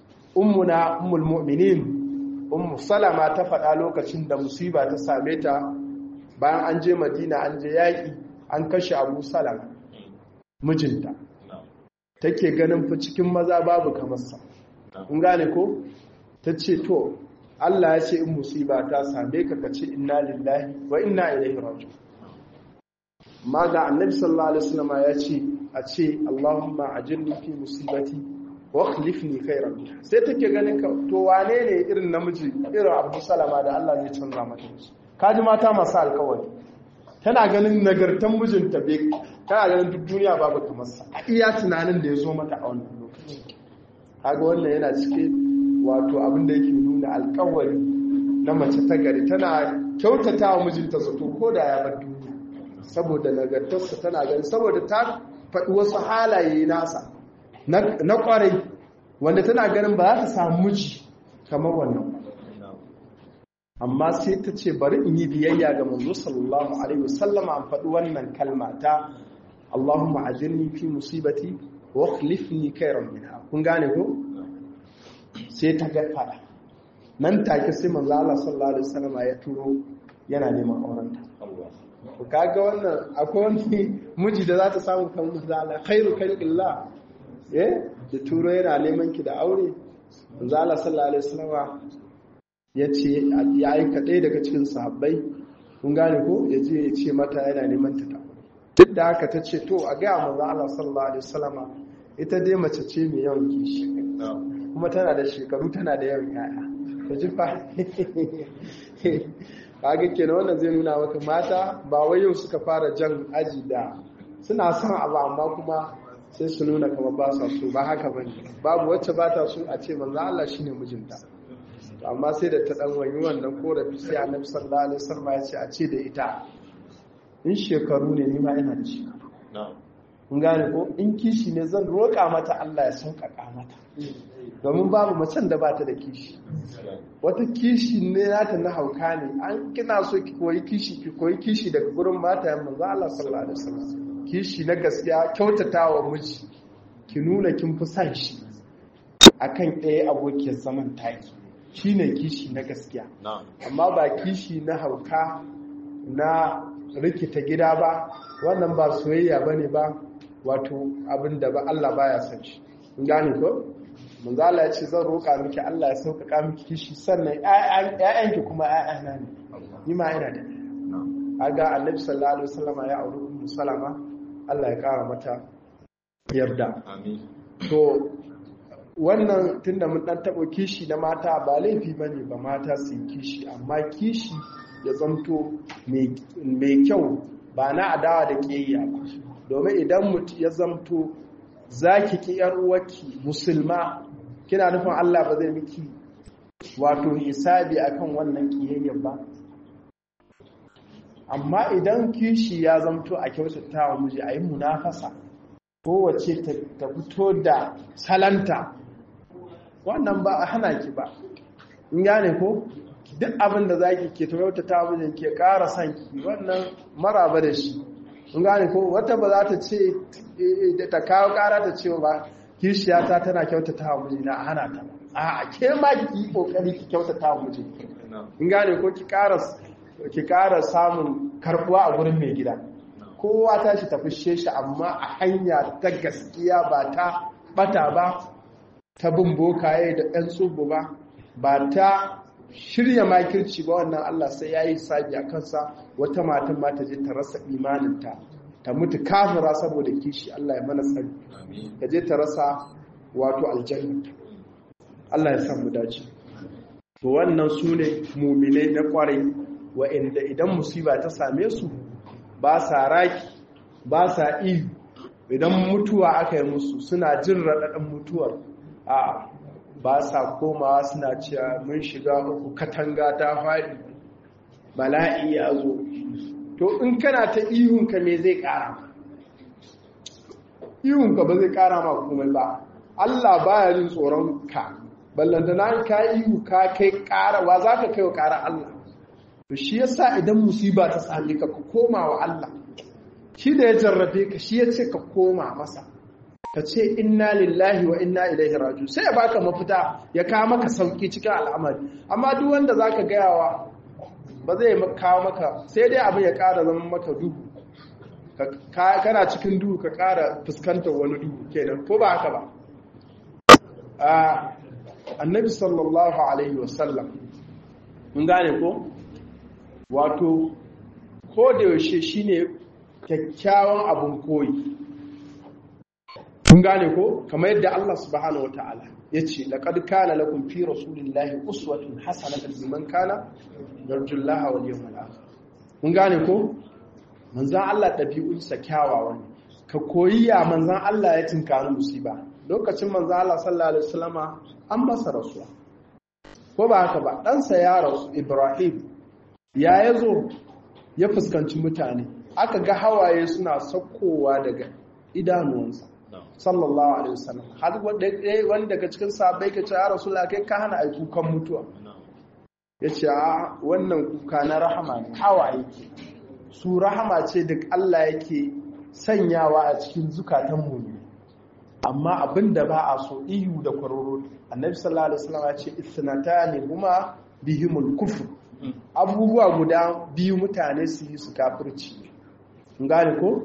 ummul mu'minin ummu salama ta faɗa lokacin da musiba ta same ta bayan an je Madina, an je yaƙi, an kashe Abu Salama mijinta. Take ganin fa cikin maza babu kamar sa. Kun gane ko? Tace to Allah ya ce in musiba ta same ka kace inna lillahi wa inna ilaihi raji'un. Ma ga Annabi sallallahu alaihi wasallam ya ce a ce Allahumma ajirni fi musibati wa akhlifni khairan minha. Sai take ganin ka to wane ne irin namiji irin Abu Salama da Allah zai canza mata shi. Kaji mata masu alƙawari. Tana ganin nagartan mijinta bai, tana ganin duk duniya babu kamar sa. Iya tunanin da ya zo mata a wannan lokaci. Kaga wannan yana cikin wato abin da yake nuna alƙawari na mace ta gari, tana kyautata wa mijinta zato ko da ya bar duniya. Saboda nagartarsa tana ganin, saboda ta faɗi wasu halaye nasa na ƙwarai wanda tana ganin ba za ta samu miji kamar wannan. Amma sai ta ce bari in yi biyayya ga manzo sallallahu alaihi wasallam, an faɗi wannan kalma ta Allahumma ajirni fi musibati wa akhlifni khairan minha. Kun gane ko? Sai ta ga fada nan take sai manzo Allah sallallahu alaihi wasallam ya turo yana neman aurenta. Ku kaga wannan akwai wani miji da za ta samu kan manzo Allah khairu khalqillah, da turo yana neman ki da aure. Manzo Allah sallallahu alaihi wasallam ya ce ya aika ɗaya daga cikin sahabbai, kun gane ko, ya je ya ce mata yana neman ta aure. Duk da haka ta ce to a gaya manzo Allah sallallahu alaihi wasallama ita dai mace ce mai yawan kishi kuma tana da shekaru, tana da yawan yaya. Ta ji fa kaga kenan wannan zai nuna maka mata ba wai yau suka fara jan aji da suna son abu amma kuma sai su nuna kamar ba sa so. Ba haka bane, babu wacce ba ta so a ce manzo Allah shine mijinta. Amma sai da ta dan wani wannan korafi, sai Annabi sallallahu alaihi wasallam ya ce a ce da ita in shekaru ne, ni ma ina da shekaru. Kun gane ko? In kishi ne zan roƙa mata Allah ya sauƙaƙa mata, domin babu macen da bata da kishi. Wata kishi ne nata na hauka ne. An kina so ki koyi kishi daga gurin matayen manzo Allah sallallahu alaihi wasallam. Kishi na gaskiya, kyautatawa miji, ki nuna kin fi son shi akan ɗaya abokiyar zaman taki. Shi ne kishi na gaskiya, amma ba kishi na hauka na rikita gida ba. Wannan ba soyayya ba ne ba, wato abin da ba Allah baya son shi. Gane ko? Manzo Allah ya ce zan roƙa miki Allah ya sauƙaƙa miki kishi, sannan ƴaƴanki kuma ƴaƴana ne, ni ma ina da. Aga Annabi sallallahu alaihi wasallam ya auri Ummu Salama, Allah ya ƙara mata yarda. Amin. To wannan tunda mun dan tabo kishi na mata, ba laifi bane ba mata su yi kishi, amma kishi ya zanto mai kyau, ba na adawa da kiyayya ba. Domin idan mutum ya zanto zaki ki yar uwarki musulma, kina nufin Allah ba zai miki wato hisabi akan wannan kiyayyar ba? amma idan kishi ya zamto a kyautata wa miji a yi munafasa kowace ta fito da salanta, wannan ba a hana ki ba, in gane ko duk abin da zaki ke kyautata wa mijin ke ƙara son ki, wannan maraba da shi, in gane ko wata ba za ta ce ta kawo ƙara ta ce ba kishiyata tana kyautata wa mijina a hana ta, a ke ma ki kokari ki kyautata wa mijin, in gane ko ki ƙara samun karbuwa a gurin mai gida, kowa ta shi tafi shi amma a hanya ta gaskiya ba ta bata ba, ta bin bokaye da ɗan tsubu ba ta shirya makirci ba, wannan Allah sai ya yi sabi a kansa. Wata matan ma ta je ta rasa imaninta ta mutu kafira saboda kishi, Allah ya mana tsari, ta je ta rasa wato aljanna, Allah ya san mu dace. To wannan su ne muminai na kwarai wa'inda idan musiba ta same su ba sa raki ba sa ihu, idan mutuwa aka yi musu suna jin raɗaɗin mutuwar, a ba sa komawa suna cewa mun shiga uku katanga ta faɗi bala'i ya zo. To in kana ta ihunka me zai ƙara? Ihunka ba zai ƙara ma komai ba, Allah baya jin tsoron ka, ballantana ka ihu ka kai ƙara, wa za ka kai wa ƙara Allah? To shi yasa idan musiba ta same ka koma wa Allah, shi da ya jarrabe ka shi ya ce ka koma masa, ka ce inna lillahi wa inna ilaihi raji'un, sai ya baka mafita, ya kawo maka sauki cikin al'amari. Amma duk wanda zaka gayawa ba zai kawo maka, sai dai abin ya ƙara zama maka duhu, kana cikin duhu ka ƙara fuskantar wani duhu kenan, ko ba haka ba? Annabi sallallahu alaihi wasallam, mun gane ko? Wato ko da yaushe shine kyakkyawan abun koyi, mun gane ko? Kamar yadda Allah subhanahu wataala yace laqad kana lakum fi rasulillahi uswatun hasanatun liman kana yarjullaha wal yawmal akhir. Mun gane ko? Manzon Allah dabi'unsa kyawawa ne, ka koyi ya manzon Allah ya tinkari musiba. Lokacin manzon Allah sallallahu alaihi wasallama an masa rasuwa, ko ba haka ba, ɗansa ya rasu Ibrahim ya yazo ya fuskanci mutane, aka ga hawaye suna saukowa daga idanuwansa sallallahu alaihi wasallam, har wanda daga cikin sahabbai ka ce ya rasulullah kai ka hana ai kukan mutuwa, yace a wannan kuka na rahama ne, hawaye su rahama ce da Allah yake sanyawa a cikin zukatan mu, amma abinda ba a so ihu da kwaroro. Annabi sallallahu alaihi wasallam ya ce ithnatani huma bihimul kufr, abubuwa guda biyu mutane su yi su kafirci, ngane ko?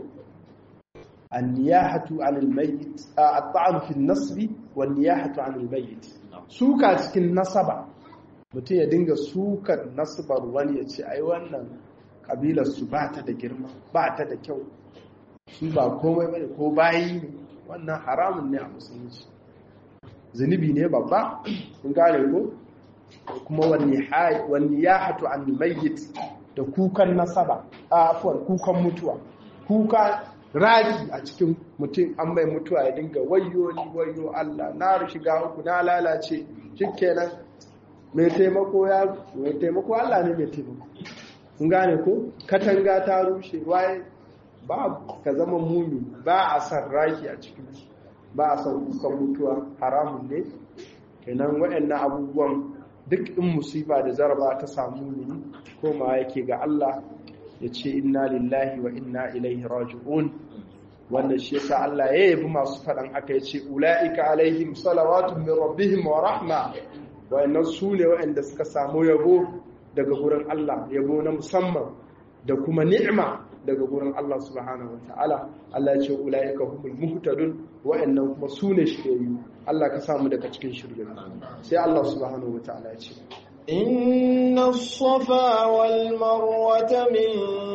An-niyahatu 'anil mayyit, at-ta'am fi an-nasbi wan-niyahatu 'anil mayyit, suka cikin nasaba, mutum ya dinga sukar nasbar wani ya ce ai wannan kabilar su ba ta da girma, ba ta da kyau, su ba komai bane, ko bayi ne, wannan haramun ne a musulunci, zunubi ne babba, kun gane ko? Kuma wani ya hatu an mayyit da kukan nasaba, afwan kukan mutuwa, kuka raki a cikin mutum an mai mutuwa ya dinga wayo ni wayo Allah na shiga uku na lalace, shikenan mai taimako Allah ne mai taimako, kun gane ko? Katanga ta rushe, waye ba ka zama mumi, ba a san raki a cikin, ba a san kukan mutuwa, haramun ne. Kenan waɗannan abubuwan duk in musiba da zaraba ta samu ne, koma yake ga Allah ya ce inna lillahi wa inna ilaihi raji'un. Wannan shi yasa Allah ya yabi masu faɗan haka, ya ce ula'ika alaihim salawatun min rabbihim wa rahma, wa'annan su ne wa'anda suka samu yabo daga gurin Allah, yabo na musamman da kuma ni'ima daga gurin Allah subhanahu wa ta'ala. Allah ya ce ula'ika humul muhtadun, wa'annan kuma su ne shiryayyu. Allah ka samu daga cikin shiryayyu. Sai Allah subhanahu wa ta'ala ya ce inna as-safa wal marwata min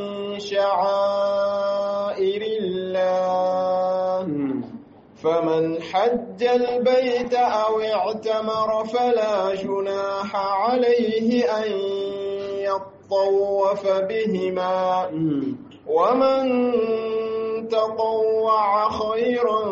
sha'airillah فمن حج البيت أو اعتمر فلا جناح عليه أن يطوف بهما ومن تطوع خيرا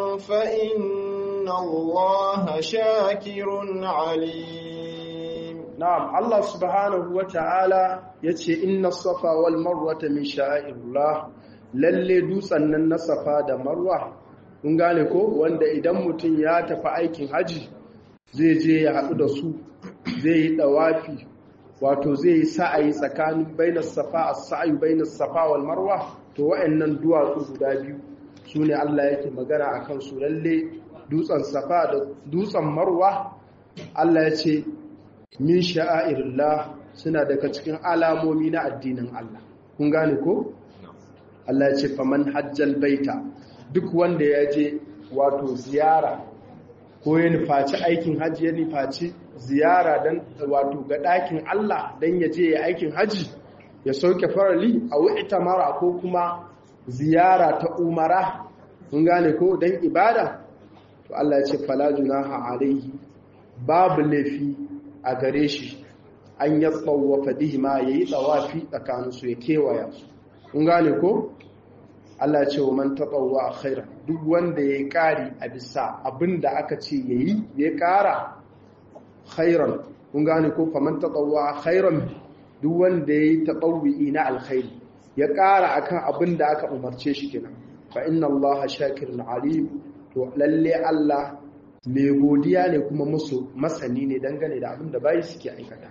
فإن الله شاكر عليم. na'am Allah subhanahu wata'ala yace inna safa wal marwata min sha'airillah lalle dutsen nan na safa da marwa kun gane ko wanda idan mutum ya tafi aikin haji zai je ya haɗu da su zai yi dawafi wato zai yi sa'ayi tsakanin bainas safa as-sa'yu bainas safa wal marwa to wa'annan duwatsu guda biyu sune Allah yake magana akan su lalle dutsen safa da dutsen marwa Allah ya ce min sha'airillah suna daga cikin alamomi na addinin Allah kun gane ko Allah ya ce faman hajjal baita duk wanda ya je wato ziyara ko ya nufaci aikin haji ya nufaci ziyara dan wato ga ɗakin Allah dan ya je ya aikin haji ya sauke farali a wu'ita mara ko kuma ziyara ta umara kun gane ko dan ibada to Allah ya ce fala junaha alaihi babu laifi a gare shi an ya tsawafa dihima yayi tsawafi tsakaninsu ya kewaya su kun gane ko Allah ce wa man tatawwa khairan duk wanda yayi kari a bisa abinda aka ce yayi ya kara khairan kun gane ko fa man tatawwa khairan duk wanda yayi tatawwi na alkhairi ya kara akan abinda aka umarce shi kenan fa inna Allaha shakirun alim to lalle Allah mai godiya ne kuma musu masani ne dangane da abinda bayi suke aikata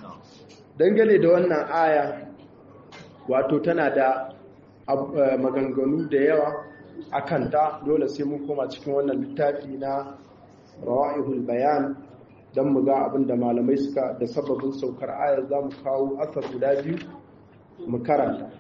dangane da wannan aya wato tana da maganganu da yawa a kanta dole sai mun koma cikin wannan littafi na rawa'ihul bayan don mu ga abinda malamai suka da sababin saukar ayar za mu kawo asar guda biyu mu karanta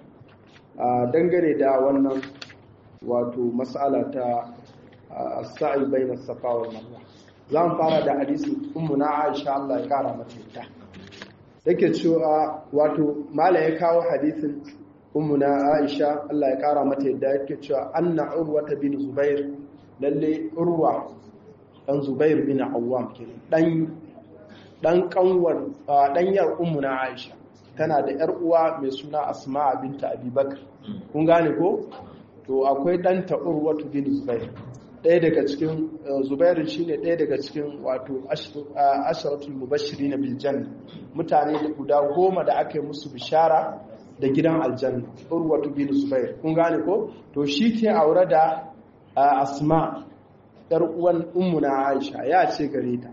dangane da wannan wato mas'ala ta as-sa'i bayna as-safa wal marwa za mu fara da hadisin ummuna Aisha Allah ya kara mata ita yake cewa wato malai ya kawo hadisin ummuna Aisha Allah ya kara mata yadda yake cewa anna urwa bin zubair lalle urwa dan zubair bin awwam kenan dan kanwar danyar ummuna Aisha tana da yar uwa mai suna Asma binta Abi Bakr kun gane ko to akwai danta urwa bin zubair ɗaya daga cikin zubairu shine ɗaya daga cikin wato asharatul mubashirin bil janna mutane guda 10 da aka yi musu bishara da gidan aljanna urwatu bin zubair kun gane ko to shi ke aure da asma yar uwan ummuna aisha ya ce gare ta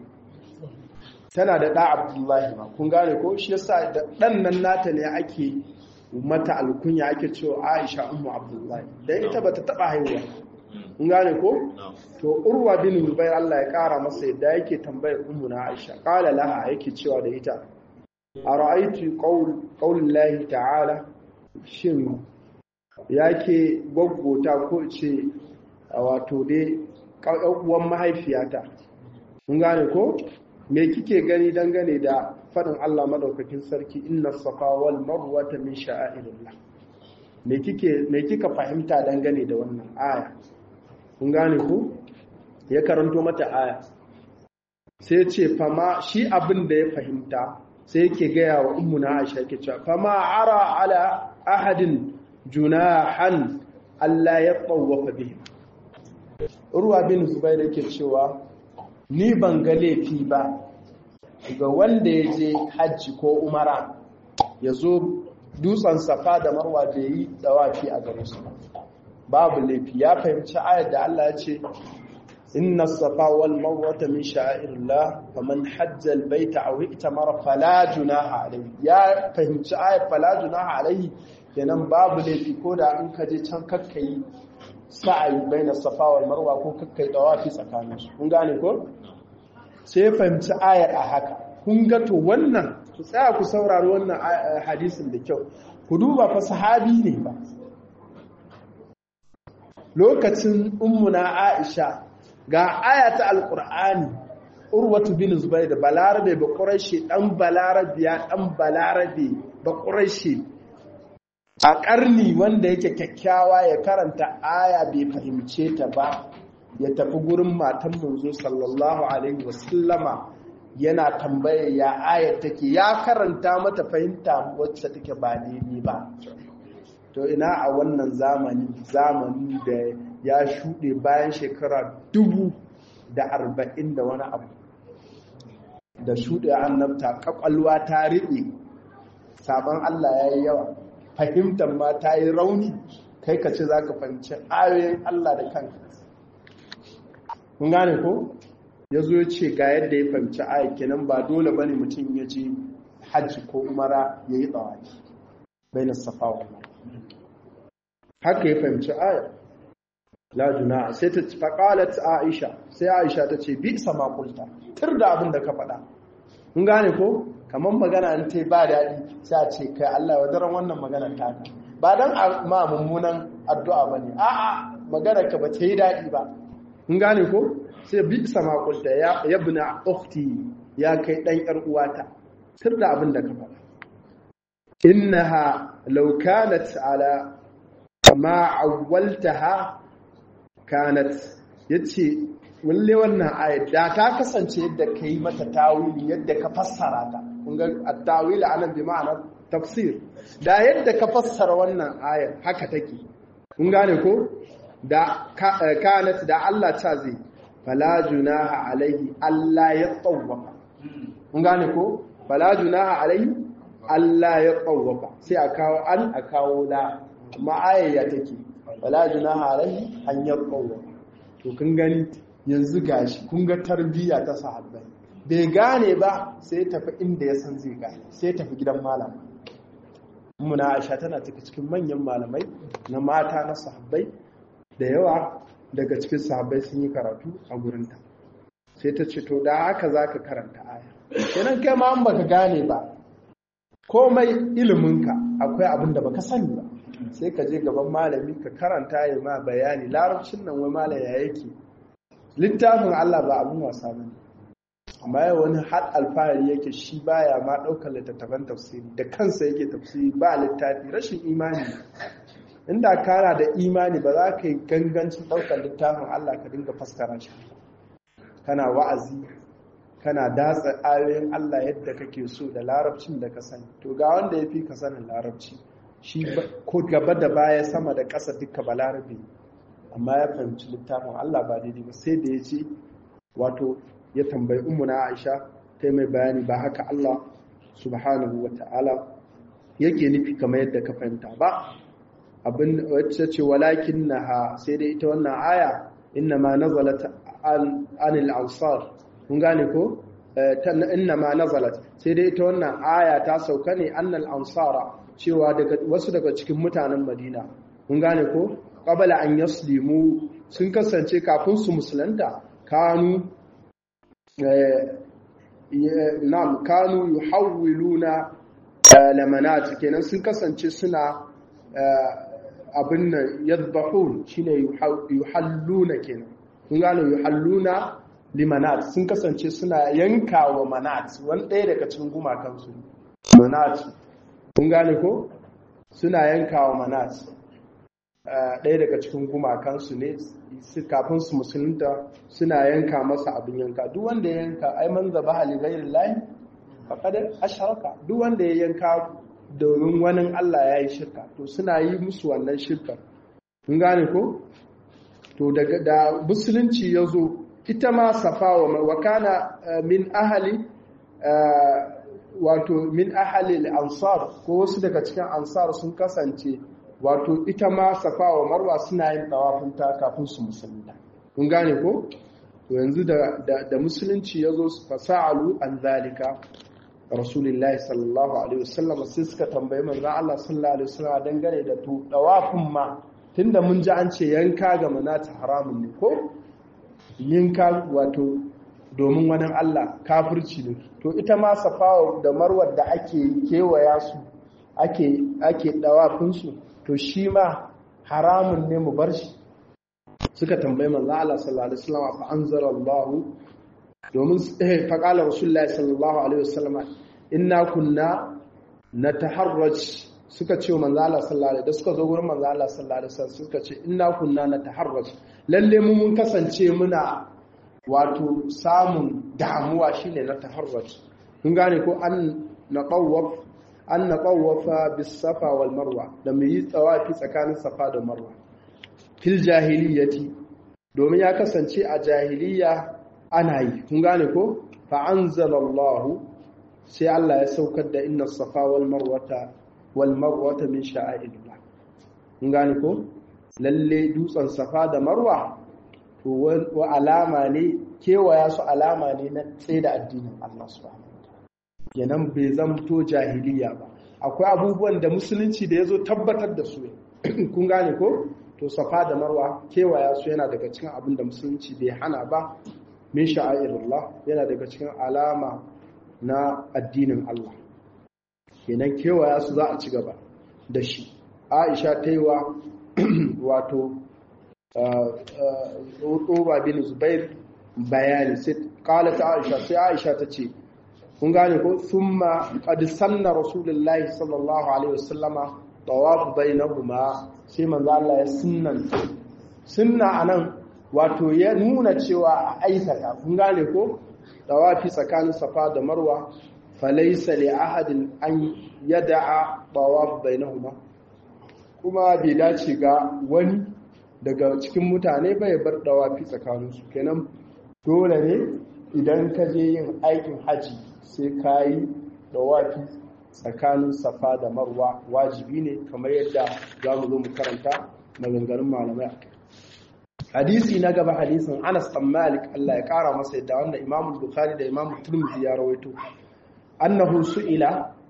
tana da da abdullahi ma kun gane ko shi yasa da dan nan nata ne ake mata alkunya ake cewa aisha ummu abdullahi dan ita bata taba haihuwa kun gane ko to urwa bin zubair Allah ya kara masa yadda yake tambayar ummuna aisha qala laha yake cewa da ita ara'aiti qaulullahi ta'ala shin yake gwaggota ko ce wato dai uwan mahaifiyata kun gane ko me kike gani dangane da fadin Allah madaukakin sarki inna safa wal marwata min sha'airillah me kika fahimta dangane da wannan aya kun gane ko ya karanto mata aya sai ce fama shi abin da ya fahimta sai yake gaya wa ummuna Aisha yake cewa fama ara ala ahadin junahan Allah ya tsawafa bihi Urwa bin Zubair yake cewa ni ban ga laifi ba ga wanda ya je hajji ko umara ya zo dutsen safa da marwa da yi dawafi a gare su babu laifi ya fahimci ayar da Allah ya ce inna safa wal marwata min sha'irillah faman hajja al baita aw itamara fala junaha alayhi ya fahimci ayat fala junaha alayhi kenan babu laifi ko da in ka je can kakkai sa'i baina safa wal marwa ko kakkai dawafi tsakanin su kun gane ko sai fahimci ayar a haka kun ga to wannan ku tsaya ku saurari wannan hadisin da kyau ku duba fa sahabi ne ba lokacin ummuna Aisha ga ayata alqur'ani urwatu bin zubair da balarabe ba quraishi dan balarabiya dan balarabe ba quraishi a karni wanda yake kyakkyawa ya karanta aya bai fahimce ta ba ya tafi gurin matan manzo sallallahu alaihi wasallama yana tambaye ya aya take ya karanta mata fahimta wacce take ba daidai ba to ina a wannan zamani da ya shuɗe bayan shekara 40 da wani abu da shuɗe annabta ƙwaƙwalwa ta riɓe sabon Allah ya yi yawa fahimtar ma ta yi rauni kai ka ce za ka fahimci ayoyin Allah da kanka kun gane ko ya zo ya ce ga yadda ya fahimci ayat kenan ba dole bane mutum ya je hajji ko umara ya yi tsawaki bai na safa wa haka ya fahimci ayat la junaha sai ta faqalat Aisha sai Aisha ta ce bi sama qulta tir da abin da ka faɗa kun gane ko kamar magana an tai ba daɗi sai a ce kai Allah ya daren wannan maganar ta ba dan ma mummunan addu'a bane a'a magana ka ba ta yi daɗi ba kun gane ko sai bi sama qulta ya ibna ukhti ya kai dan yar uwata tir da abin da ka faɗa innaha law kanat ala ma awwaltaha kanat yace walle wannan ayat da ta kasance yadda kai mata tawili yadda ka fassara ta kun ga at-tawil anan bi ma'ana tafsir da yadda ka fassara wannan ayat haka take kun gane ko da kanat da Allah ta zai fala junaha alaihi Allah ya tawwafa kun gane ko fala junaha alaihi Allah ya tawwafa sai a kawo an a kawo da amma ayayya take wala junaha alaihi an yaqaw to kun gani yanzu gashi kun ga tarbiyya ta sahabbai bai gane ba sai tafi inda ya san zai gane sai tafi gidan malama muna Aisha tana cikin manyan malamai na mata na sahabbai da yawa daga cikin sahabbai sun yi karatu a gurinta sai ta ce to da haka zaka karanta aya kenan kai ma an baka gane ba komai iliminka akwai abin da baka sani ba sai ka je gaban malami ka karanta ya ma bayani larabcin nan wai malami ya yake littafin Allah ba abun wasa bane amma yau wani har alfahari yake shi baya ma daukar littattafan tafsiri da kansa yake tafsiri ba littafi rashin imani inda kana da imani ba za ka yi gangancin daukar littafin Allah ka dinga fassara shi kana wa'azi kana datsa ayoyin Allah yadda kake so da larabcin da ka sani to ga wanda yafi ka sanin larabci shi ko gaba da baya sama da ƙasa duka balarabe amma ya fahimci littafin Allah ba daidai ba sai da ya ce wato ya tambayi ummuna Aisha ta mai bayani ba haka Allah subhanahu wata'ala yake nufi kamar yadda ka fahimta ba abin wacce ce walakinnaha sai dai ita wannan aya inna ma nazalat anil ansar mun gane ko inna ma nazalat sai dai ita wannan aya ta sauka ne annal ansara cewa daga wasu daga cikin mutanen Madina mun gane ko qabala an yaslimu sun kasance kafin su musulunta kanu yuhawwiluna lamanat kenan sun kasance suna abin nan yadhbahun shine yuhalluna kenan mun gane yuhalluna limanat sun kasance suna yankawa manat wani ɗaya daga cikin gumakansu manat kun gane ko suna yankawa manat ɗaya daga cikin gumakansu ne kafin su musulunta suna yanka masa abin yanka duk wanda ya yanka ai man zaba hali ghairin lahi faqad asharaka duk wanda ya yanka domin wani Allah ya yi shirka to suna yi musu wannan shirka kun gane ko to daga da musulunci ya zo ita ma safa wa kana min ahli wato min ahli al-ansar ko wasu daga cikin ansar sun kasance wato ita ma safa wa marwa suna yin tawafin ta kafin su musulunta kun gane ko to yanzu da musulunci yazo fasalu an zalika rasulullahi sallallahu alaihi wasallam sai suka tambaye manzon Allah sallallahu alaihi wasallam dangane da to tawafin ma tunda mun ji an ce yanka ga manata haramun ne ko yanka wato domin wani Allah kafirci ne to ita ma safa da marwa da ake kewaya su ake dawafin su to shi ma haramun ne mu bar shi suka tambayi manzo Allah sallallahu alaihi wasallam fa anzala Allah domin fa qala rasulullahi sallallahu alaihi wasallam inna kunna nataharraj suka ce manzo Allah sallallahu alaihi da suka zo gurin manzo Allah sallallahu alaihi wasallam suka ce inna kunna nataharraj lalle mu mun kasance muna wato samun damuwa shine nataharraj kun gane ko an naqawwafa bis safa wal marwa da mu yi tsawafi tsakanin safa da marwa fil jahiliyyati domin ya kasance a jahiliya ana yi kun gane ko fa anzalallahu sai Allah ya saukar da inna safa wal marwata min sha'airillah. kun gane ko lalle dutsen safa da marwa to wa alama ne, kewaya su alama ne na tsaye da addinin Allah subhanahu wataala. Kenan bai zamto jahiliya ba, akwai abubuwan da musulunci da yazo tabbatar da su. kun gane ko to safa da marwa kewaya su yana daga cikin abin da musulunci bai hana ba, min sha'airillah, yana daga cikin alama na addinin Allah. Kenan kewaya su za a ci gaba da shi. Aisha ta yi wa wato Uba bin Zubair bayani, sai kala ta Aisha, sai Aisha ta ce kun gane ko thumma qad sanna rasulullahi sallallahu alaihi wasallama tawaf bainahuma, sai manzo Allah ya sunna anan wato ya nuna cewa a aikata. kun gane ko tawafi tsakanin safa da marwa falaysa li ahadin an yada'a tawaf bainahuma, kuma bai dace ga wani daga cikin mutane ba ya bar tawafi tsakaninsu. kenan dole ne idan ka je yin aikin haji sai ka yi tawafi tsakanin safa da marwa, wajibi ne, kamar yadda za mu zo mu karanta maganganun malamai. Hadisi na gaba hadisin Anas bin Malik, Allah ya kara masa yadda, wanda Imam Bukhari da Imam Tirmidhi ya rawaito, annahu su'ila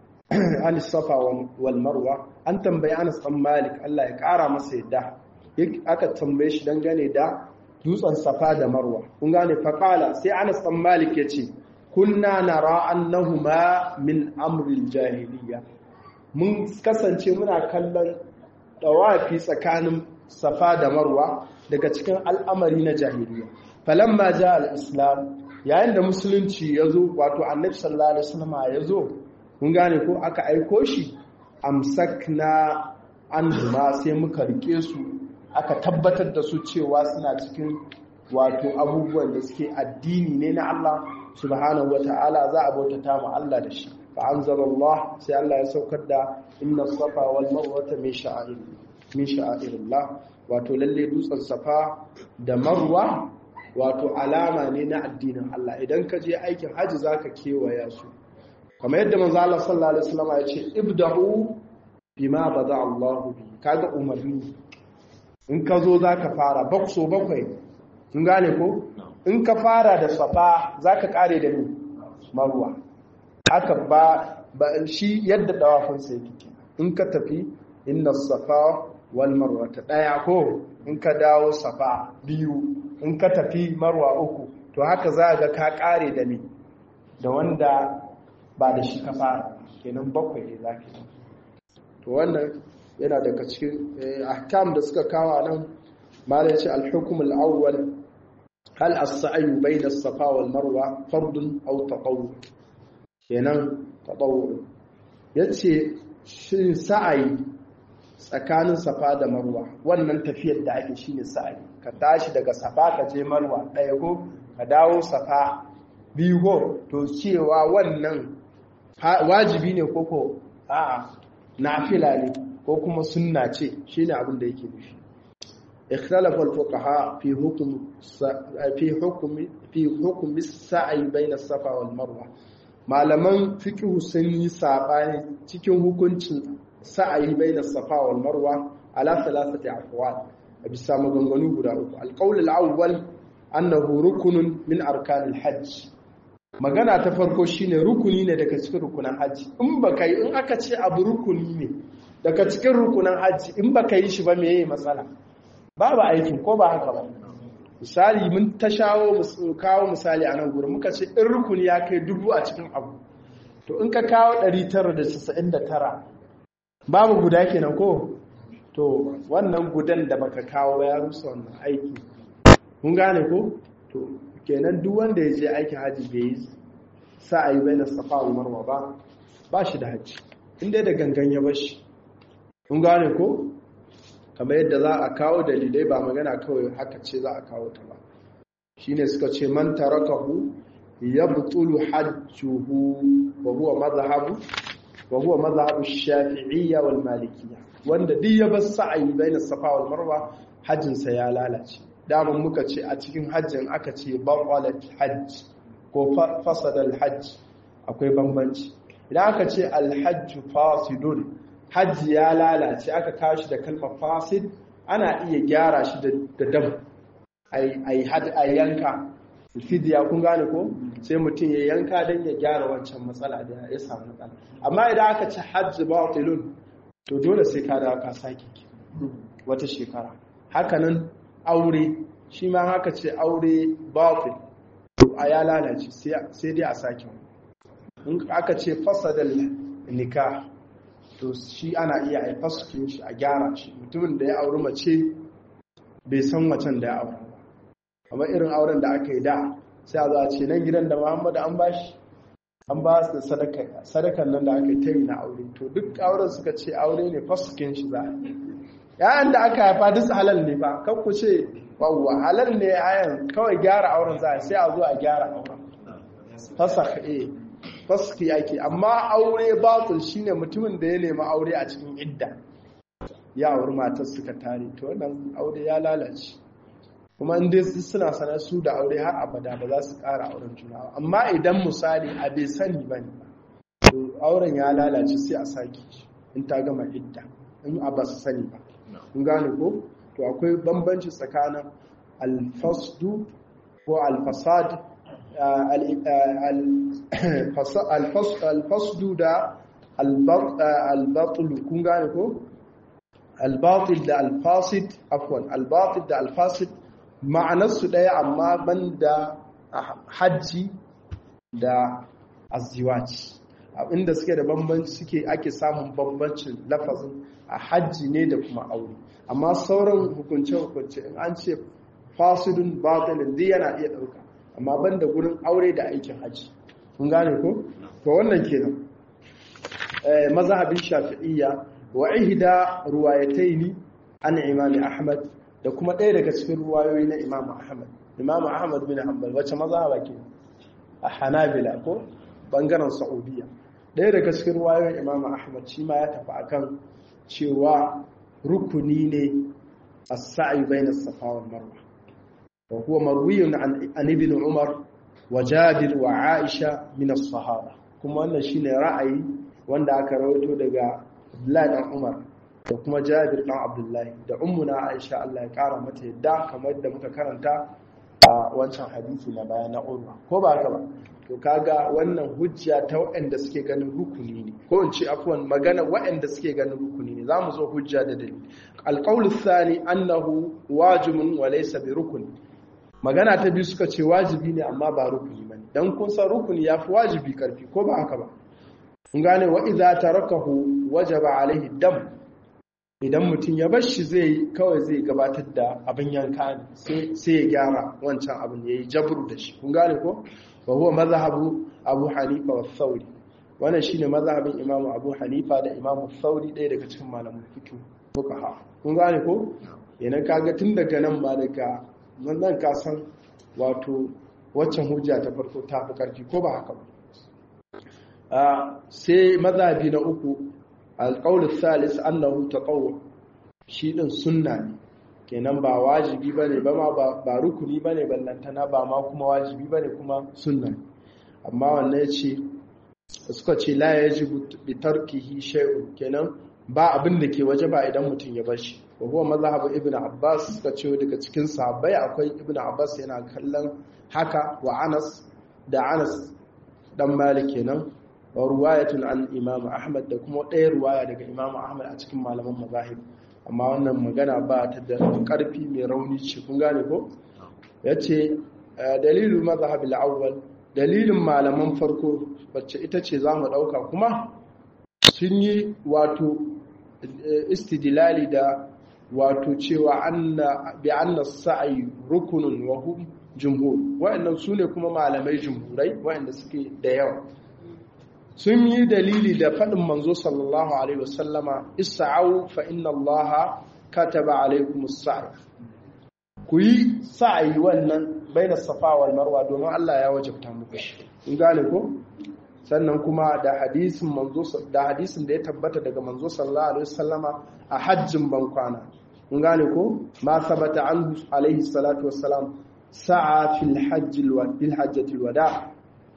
an safa wal marwa, an tambayi Anas bin Malik, Allah ya kara masa yadda, aka tambaye shi dangane da dutsen safa da marwa. kun gane faqala, sai Anas bin Malik ya ce kunna nara annahuma min amril jahiliya, mun kasance muna kallon tawafi tsakanin safa da marwa daga cikin al'amari na jahiliya. falamma ja al-islam, yayin da musulunci ya zo, wato annabi sallallahu alaihi wasallam ya zo, kun gane ko aka aiko shi, amsakna anhuma, sai muka rike su, aka tabbatar da su cewa suna cikin wato abubuwan da suke addini ne na Allah subhanahu wata'ala, za a bautata ma Allah da shi. fa anzalallah, sai Allah ya saukar da inna safa wal marwata min sha'airillah, wato lalle dutsen safa da marwa wato alama ne na addinin Allah. idan ka je aikin haji zaka kewaya su, kamar yadda manzo Allah sallallahu alaihi wasallam ya ce ibda'u bima bada Allah bi, kaga umarni. in ka zo zaka fara bakso bakwai, kun gane ko in ka fara da safa zaka kare da ni marwa. haka ba shi yadda dawafin sai yake. in ka tafi inna safa wal marwa ta daya ko, in ka dawo safa biyu, in ka tafi marwa uku, to haka za ga ka kare da ni da wanda ba da shi ka fara, kenan bakwai ne zaki. to wannan yana daga cikin ahkam da suka kawo nan. malai ce al-hukm al-awwal hal as-sa'yu bayna as-safa wal marwa fardun aw tatawwu, kenan tatawwu yace shin sa'ayi tsakanin safa da marwa, wannan tafiyar da ake shine sa'ayi. ka tashi daga safa ka je marwa ɗaya ko ka dawo safa biyu ko, to cewa wannan wajibi ne koko a'a nafila ne ko kuma sunna ce, shine abin da yake nufi. ikhtalafa al-fuqaha fi hukm as-sa'i bayna as-safa wal marwa, malaman fiqh sun yi sabani cikin hukuncin sa'ayi bayna as-safa wal marwa ala thalathati aqwal, bisa maganganu guda uku. al-qawl al-awwal annahu rukunun min arkan al-hajj, magana ta farko shine rukuni ne daga cikin rukunan hajji. in aka ce abu rukuni ne daga cikin rukunan hajji, in baka yi shi ba meye matsala? babu aikin, ko ba haka ba? misali mun ta kawo misali a nan gurin, muka ce in rukuni ya kai 1000 a cikin abu, to in ka kawo 999 babu guda kenan ko? to wannan gudan da baka kawo ya rusa wannan aiki. mun gane ko? to kenan duk wanda ya je aikin haji bai yi sa'ayi bayna safa wal marwa ba shi da haji, inda da gangan ya bashi. mun gane ko? kamar yadda za a kawo dalilai, ba magana kawai haka ce za a kawo ta ba. shine suka ce man tarakahu yabtulu hajjuhu wa huwa madhhabu shafi'iyya wal malikiyya, wanda duk ya bar sa'ayi bayna safa wal marwa hajjin sa ya lalace. daman muka ce a cikin hajjin aka ce baqalat hajj ko fasada al-hajj akwai bambanci. Idan aka ce al-hajj fasidun, hajji ya lalace, aka kashi da kalmar fasid, ana iya gyara shi da dam ai yanka fidiya, kun gane ko, sai mutum ya yanka don ya gyara wancan matsala da ya samu matsala. Amma idan aka ce hajji batilun, to dole sai ka dawo ka sake wata shekara. Hakanan aure shi ma haka ce aure batil, to a ya lalace sai dai a sake. In aka ce fasadal nikah, to shi ana iya a faskin shi a gyara shi. Mutumin da ya auri mace bai san macen da ya aura ba, amma irin auren da aka yi da sai a zo a ce nan gidan da Muhammadu an ba su sadakan nan da aka yi ta yi na aure, to duk auren suka ce aure ne faskin shi za a yi. Yayan da aka haifa duk halal ne ba, kan ku ce wawwa halal ne yayan, kawai gyara auren za a sai a zo a gyara auren faski ake. Amma aure batul shine mutumin da ya nemi aure a cikin idda, ya auri matar suka tare, to wannan aure ya lalace. Kuma in dai suna sanar su da aure har abada ba za su ƙara auren juna ba. Amma idan misali a bai sani ba ne, to auren ya lalace sai a sake shi in ta gama idda, in a ba su sani ba. Kun gane ko? To akwai bambanci tsakanin alfasdu ko alfasad, alfasdu da albatul. Kun gane ko? Albatil da alfasid, afwan, albatil da alfasid ma'anarsu ɗaya, amma banda hajji da azziwaci. Inda suke da bambanci ake samun bambancin lafazin a hajji ne da kuma aure. Amma sauran hukunce-hukunce in an ce fasidun batilin dai yana iya ɗauka, amma banda gurin aure da aikin hajji. Kun gane ko? To wannan kenan mazhabin Shafi'iyya wa ihda ruwayataini an Imam Ahmad, da kuma ɗaya daga cikin ruwayoyi na Imam Ahmad. Imam Ahmad bin Hanbal wace mazhaba ke? A Hanabila ko bangaren Saudiya. Ɗaya daga cikin ruwayoyin Imam Ahmad shi ma ya tafi akan cewa rukuni ne as-sa'i bayna as-safa wal marwa. Wa huwa marwiyun an ibn Umar wa Jabir wa Aisha min as-sahaba. Kuma wannan shine ra'ayi wanda aka rawaito daga Abdullahi dan Umar da kuma Jabir dan Abdullahi da ummuna Aisha, Allah ya kara mata yadda, kamar da muka karanta a wancan hadisi na baya na Urwa, ko ba haka ba. To kaga wannan hujja ta waɗanda suke ganin rukuni ne, ko in ce afwan magana waɗanda suke ganin rukuni ne. Zamu zo hujja da dalili. Alqawlu thani annahu wajibun wa laysa bi rukun. Magana ta biyu suka ce wajibi ne amma ba rukuni bane, dan kun san rukuni yafi wajibi karfi, ko ba haka ba. Kun gane, wa idza tarakahu wajaba alaihi dam. Idan mutum ya bar shi kawai zai gabatar da abin yanka ne, sai ya gyara wancan abin, yayi jabru da shi. Kun gane ko? Wa huwa mazhabu Abu Hanifa wa Thawri. Wannan shine mazhabin Imam Abu Hanifa da Imam Thawri, ɗaya daga cikin malaman fiqh fuqaha. Kun gane ko? Yana kaga tun daga nan ba daga nan ka san wato waccan hujja ta farko ta fi karfi, ko ba haka ba. Sai mazhabi na uku, alqawl thalith annahu taqawwu. Shi din sunna ne, kenan ba wajibi bane ba rukuni bane, ballantana ba ma kuma wajibi bane, kuma sunna. Amma wannan yace suka ce la yajibu bi tarkihi shay'un, kenan ba abin da ke waje ba idan mutum ya bar shi. Wa huwa mazhabu Ibn Abbas, suka ce daga cikin sahabbai akwai Ibn Abbas yana kallon haka, wa Anas dan Malik kenan, wa ruwayatun an Imam Ahmad, da kuma ɗaya ruwaya daga Imam Ahmad a cikin malaman mazahib. Amma wannan magana ba ta da ƙarfi, mai rauni ce. Kun gane ko? Yace dalilul mazhab al-awwal, dalilin malaman farko wacce ita ce zamu dauka, kuma sun yi wato istidlali da wato cewa anna sa'i rukunun wa hum jumhur. Wa'annan sune kuma malamai jumhurai wa'anda suke da yawa. Sun yi dalili da faɗin manzo sallallahu alaihi wasallama, isa'u fa inna allaha kataba alaikumus sa'i. Ku yi sa'ayi wannan baina safa wal marwa, domin Allah ya wajabta muku shi. Kun gane ko? Sannan kuma da hadisin da ya tabbata daga manzo sallallahu alaihi wasallama a hajjin bankwana. Kun gane ko? Ma sabata anhu alaihi salatu wassalam sa'a fil hajjatil wada,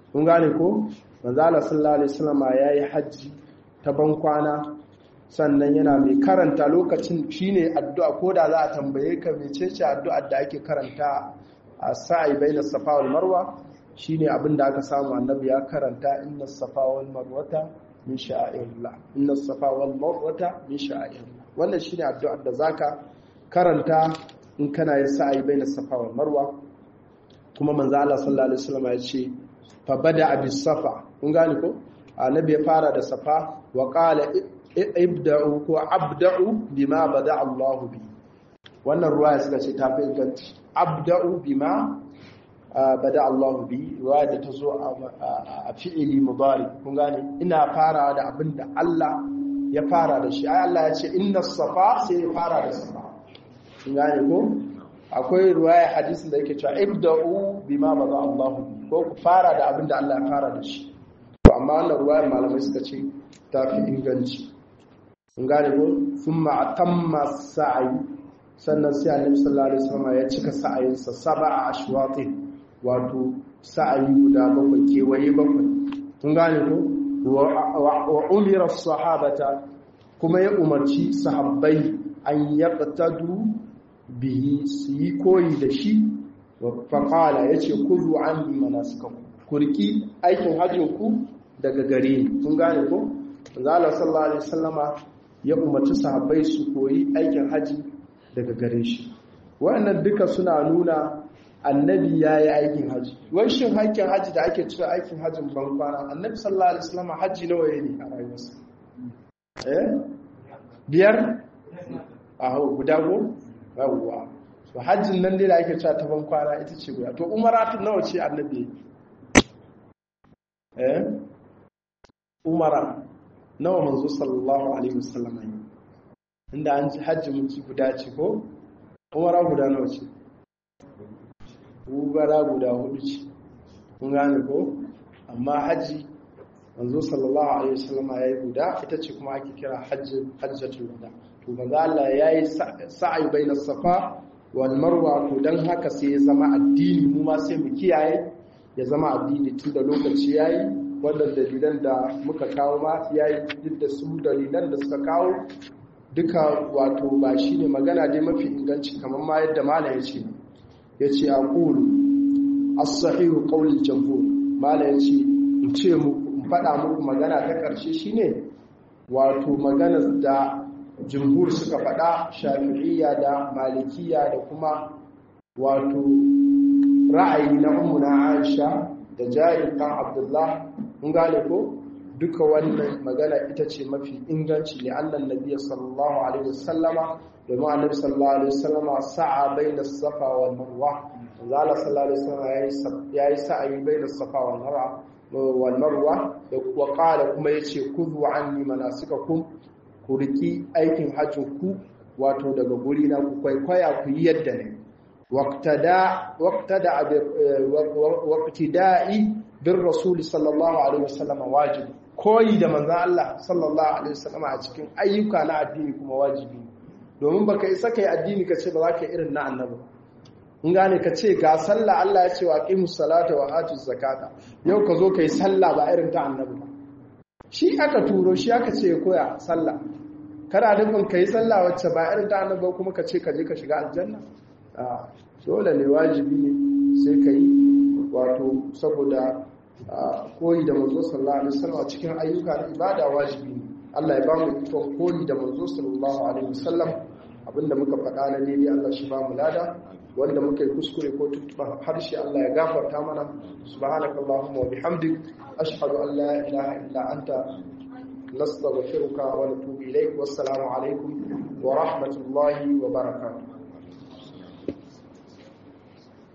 kun gane ko manzo Allah sallallahu alaihi wasallam yayi haji ta bankwana sannan yana mai karanta lokacin shine addu'a ko da za a tambaye ka mecece addu'ar da ake karanta a sa'i bainas safa wal marwa shine abin da aka samu annabi ya karanta innas safa wal marwata min sha'airillah innas safa wal marwata min sha'airillah wannan shine addu'ar da zaka karanta in kana yin sa'i bainas safa wal marwa kuma manzo Allah sallallahu alaihi wasallam ya ce fa bada bis safa kun gane ko annabi ya fara da safa wa qala ibda'u ko abda'u bima bada Allah bi wannan ruwaya suka ce ta fi inganci abda'u bima bada Allah bi ruwaya da ta zo a fi'ili mudari kun gane ina fara da abinda Allah ya fara da shi ai Allah ya ce inna safa sai ya fara da safa kun gane ko akwai ruwaya hadisin da yake cewa ibda'u bima bada Allah bi ko ku fara da abinda Allah ya fara da shi to amma wannan ruwayar malamai suka ce ta fi inganci kun gane ko thumma atamma sa'i sannan sai Annabi sallallahu alaihi wasallam ya cika sa'ayinsa sab'a ashwati wato sa'ayi guda bakwai kewaye bakwai kun gane ko wa umira as-sahabata kuma ya umarci sahabbai an yaqtadu bihi su yi koyi da shi fa qala yace kuzu an manasikakum kurki aikin hajjin ku daga gare ni kun gane ko Allah sallallahu alaihi wasallama ya umarci sahabbai su koyi aikin haji daga gare shi wannan duka suna nuna annabi yayi aikin haji wai shin aikin haji da ake cewa aikin hajin ban kwana annabi sallallahu alaihi wasallama haji nawa yayi a rayuwarsa biyar guda go yawwa to hajjin nan dai da ake cewa ta ban kwana ita ce guda to umara nawa ce annabi umara nawa manzo sallallahu alaihi wasallam inda an ci hajji mun ci guda ce ko umara guda nawa ce umara guda hudu ce kun gane ko amma haji manzo sallallahu alaihi wasallam yayi guda ita ce kuma ake kira hajjatul wada to manzo Allah yayi sa'i bainas safa wal marwa to dan haka sai ya zama addini mu ma sai mu kiyaye ya zama addini tun da lokaci yayi wannan dalilan da muka kawo ma yayi duk da su dalilan da suka kawo duka wato ba shine magana dai mafi inganci kamar ma yadda malam yace aqulu as-sahih qawl al-jamhur malam yace in ce muku in fada muku magana ta karshe shine wato magana da jumhur suka fada shafi'iyya da malikiyya da kuma wato ra'ayi na ummuna Aisha da Jarir kan Abdullah mun gane ko duka wannan magana ita ce mafi inganci ne annan nabiy sallallahu alaihi wasallama domin annabi sallallahu alaihi wasallama sa'a baina safa wal marwa zalla sallallahu alaihi wasallama yayi sa'i baina safa wal marwa da kuwa qala kuma yace kuzu anni manasikakum ku riki aikin hajjin ku wato daga guri na ku kwaikwaya ku yi yadda ne waqtida'i bir rasul sallallahu alaihi wasallam wajib koyi da manzon Allah sallallahu alaihi wasallam a cikin ayyuka na addini kuma wajibi domin baka isa kai addini ka ce ba za ka irin na annabi in gane ka ce ga sallah Allah ya ce wa aqimus salata wa atuz zakata yau ka zo kai sallah ba irin ta annabi ba shi aka turo shi aka ce koya sallah kada dukkan kai sallah wacce ba irin ta annabi ba kuma ka ce ka je ka shiga aljanna dole ne wajibi ne sai ka yi wato saboda koyi da manzo sallallahu alaihi wasallam cikin ayyuka na ibada wajibi ne Allah ya ba mu ikon koyi da manzo sallallahu alaihi wasallam abinda muka faɗa na ne Allah shi ba mu lada wanda muka yi kuskure ko tuntuɓa harshe Allah ya gafarta mana subhanakallahumma wa bihamdik ashhadu an la ilaha illa anta nastaghfiruka wa natubu ilayk wassalamu alaikum wa rahmatullahi wa barakatuh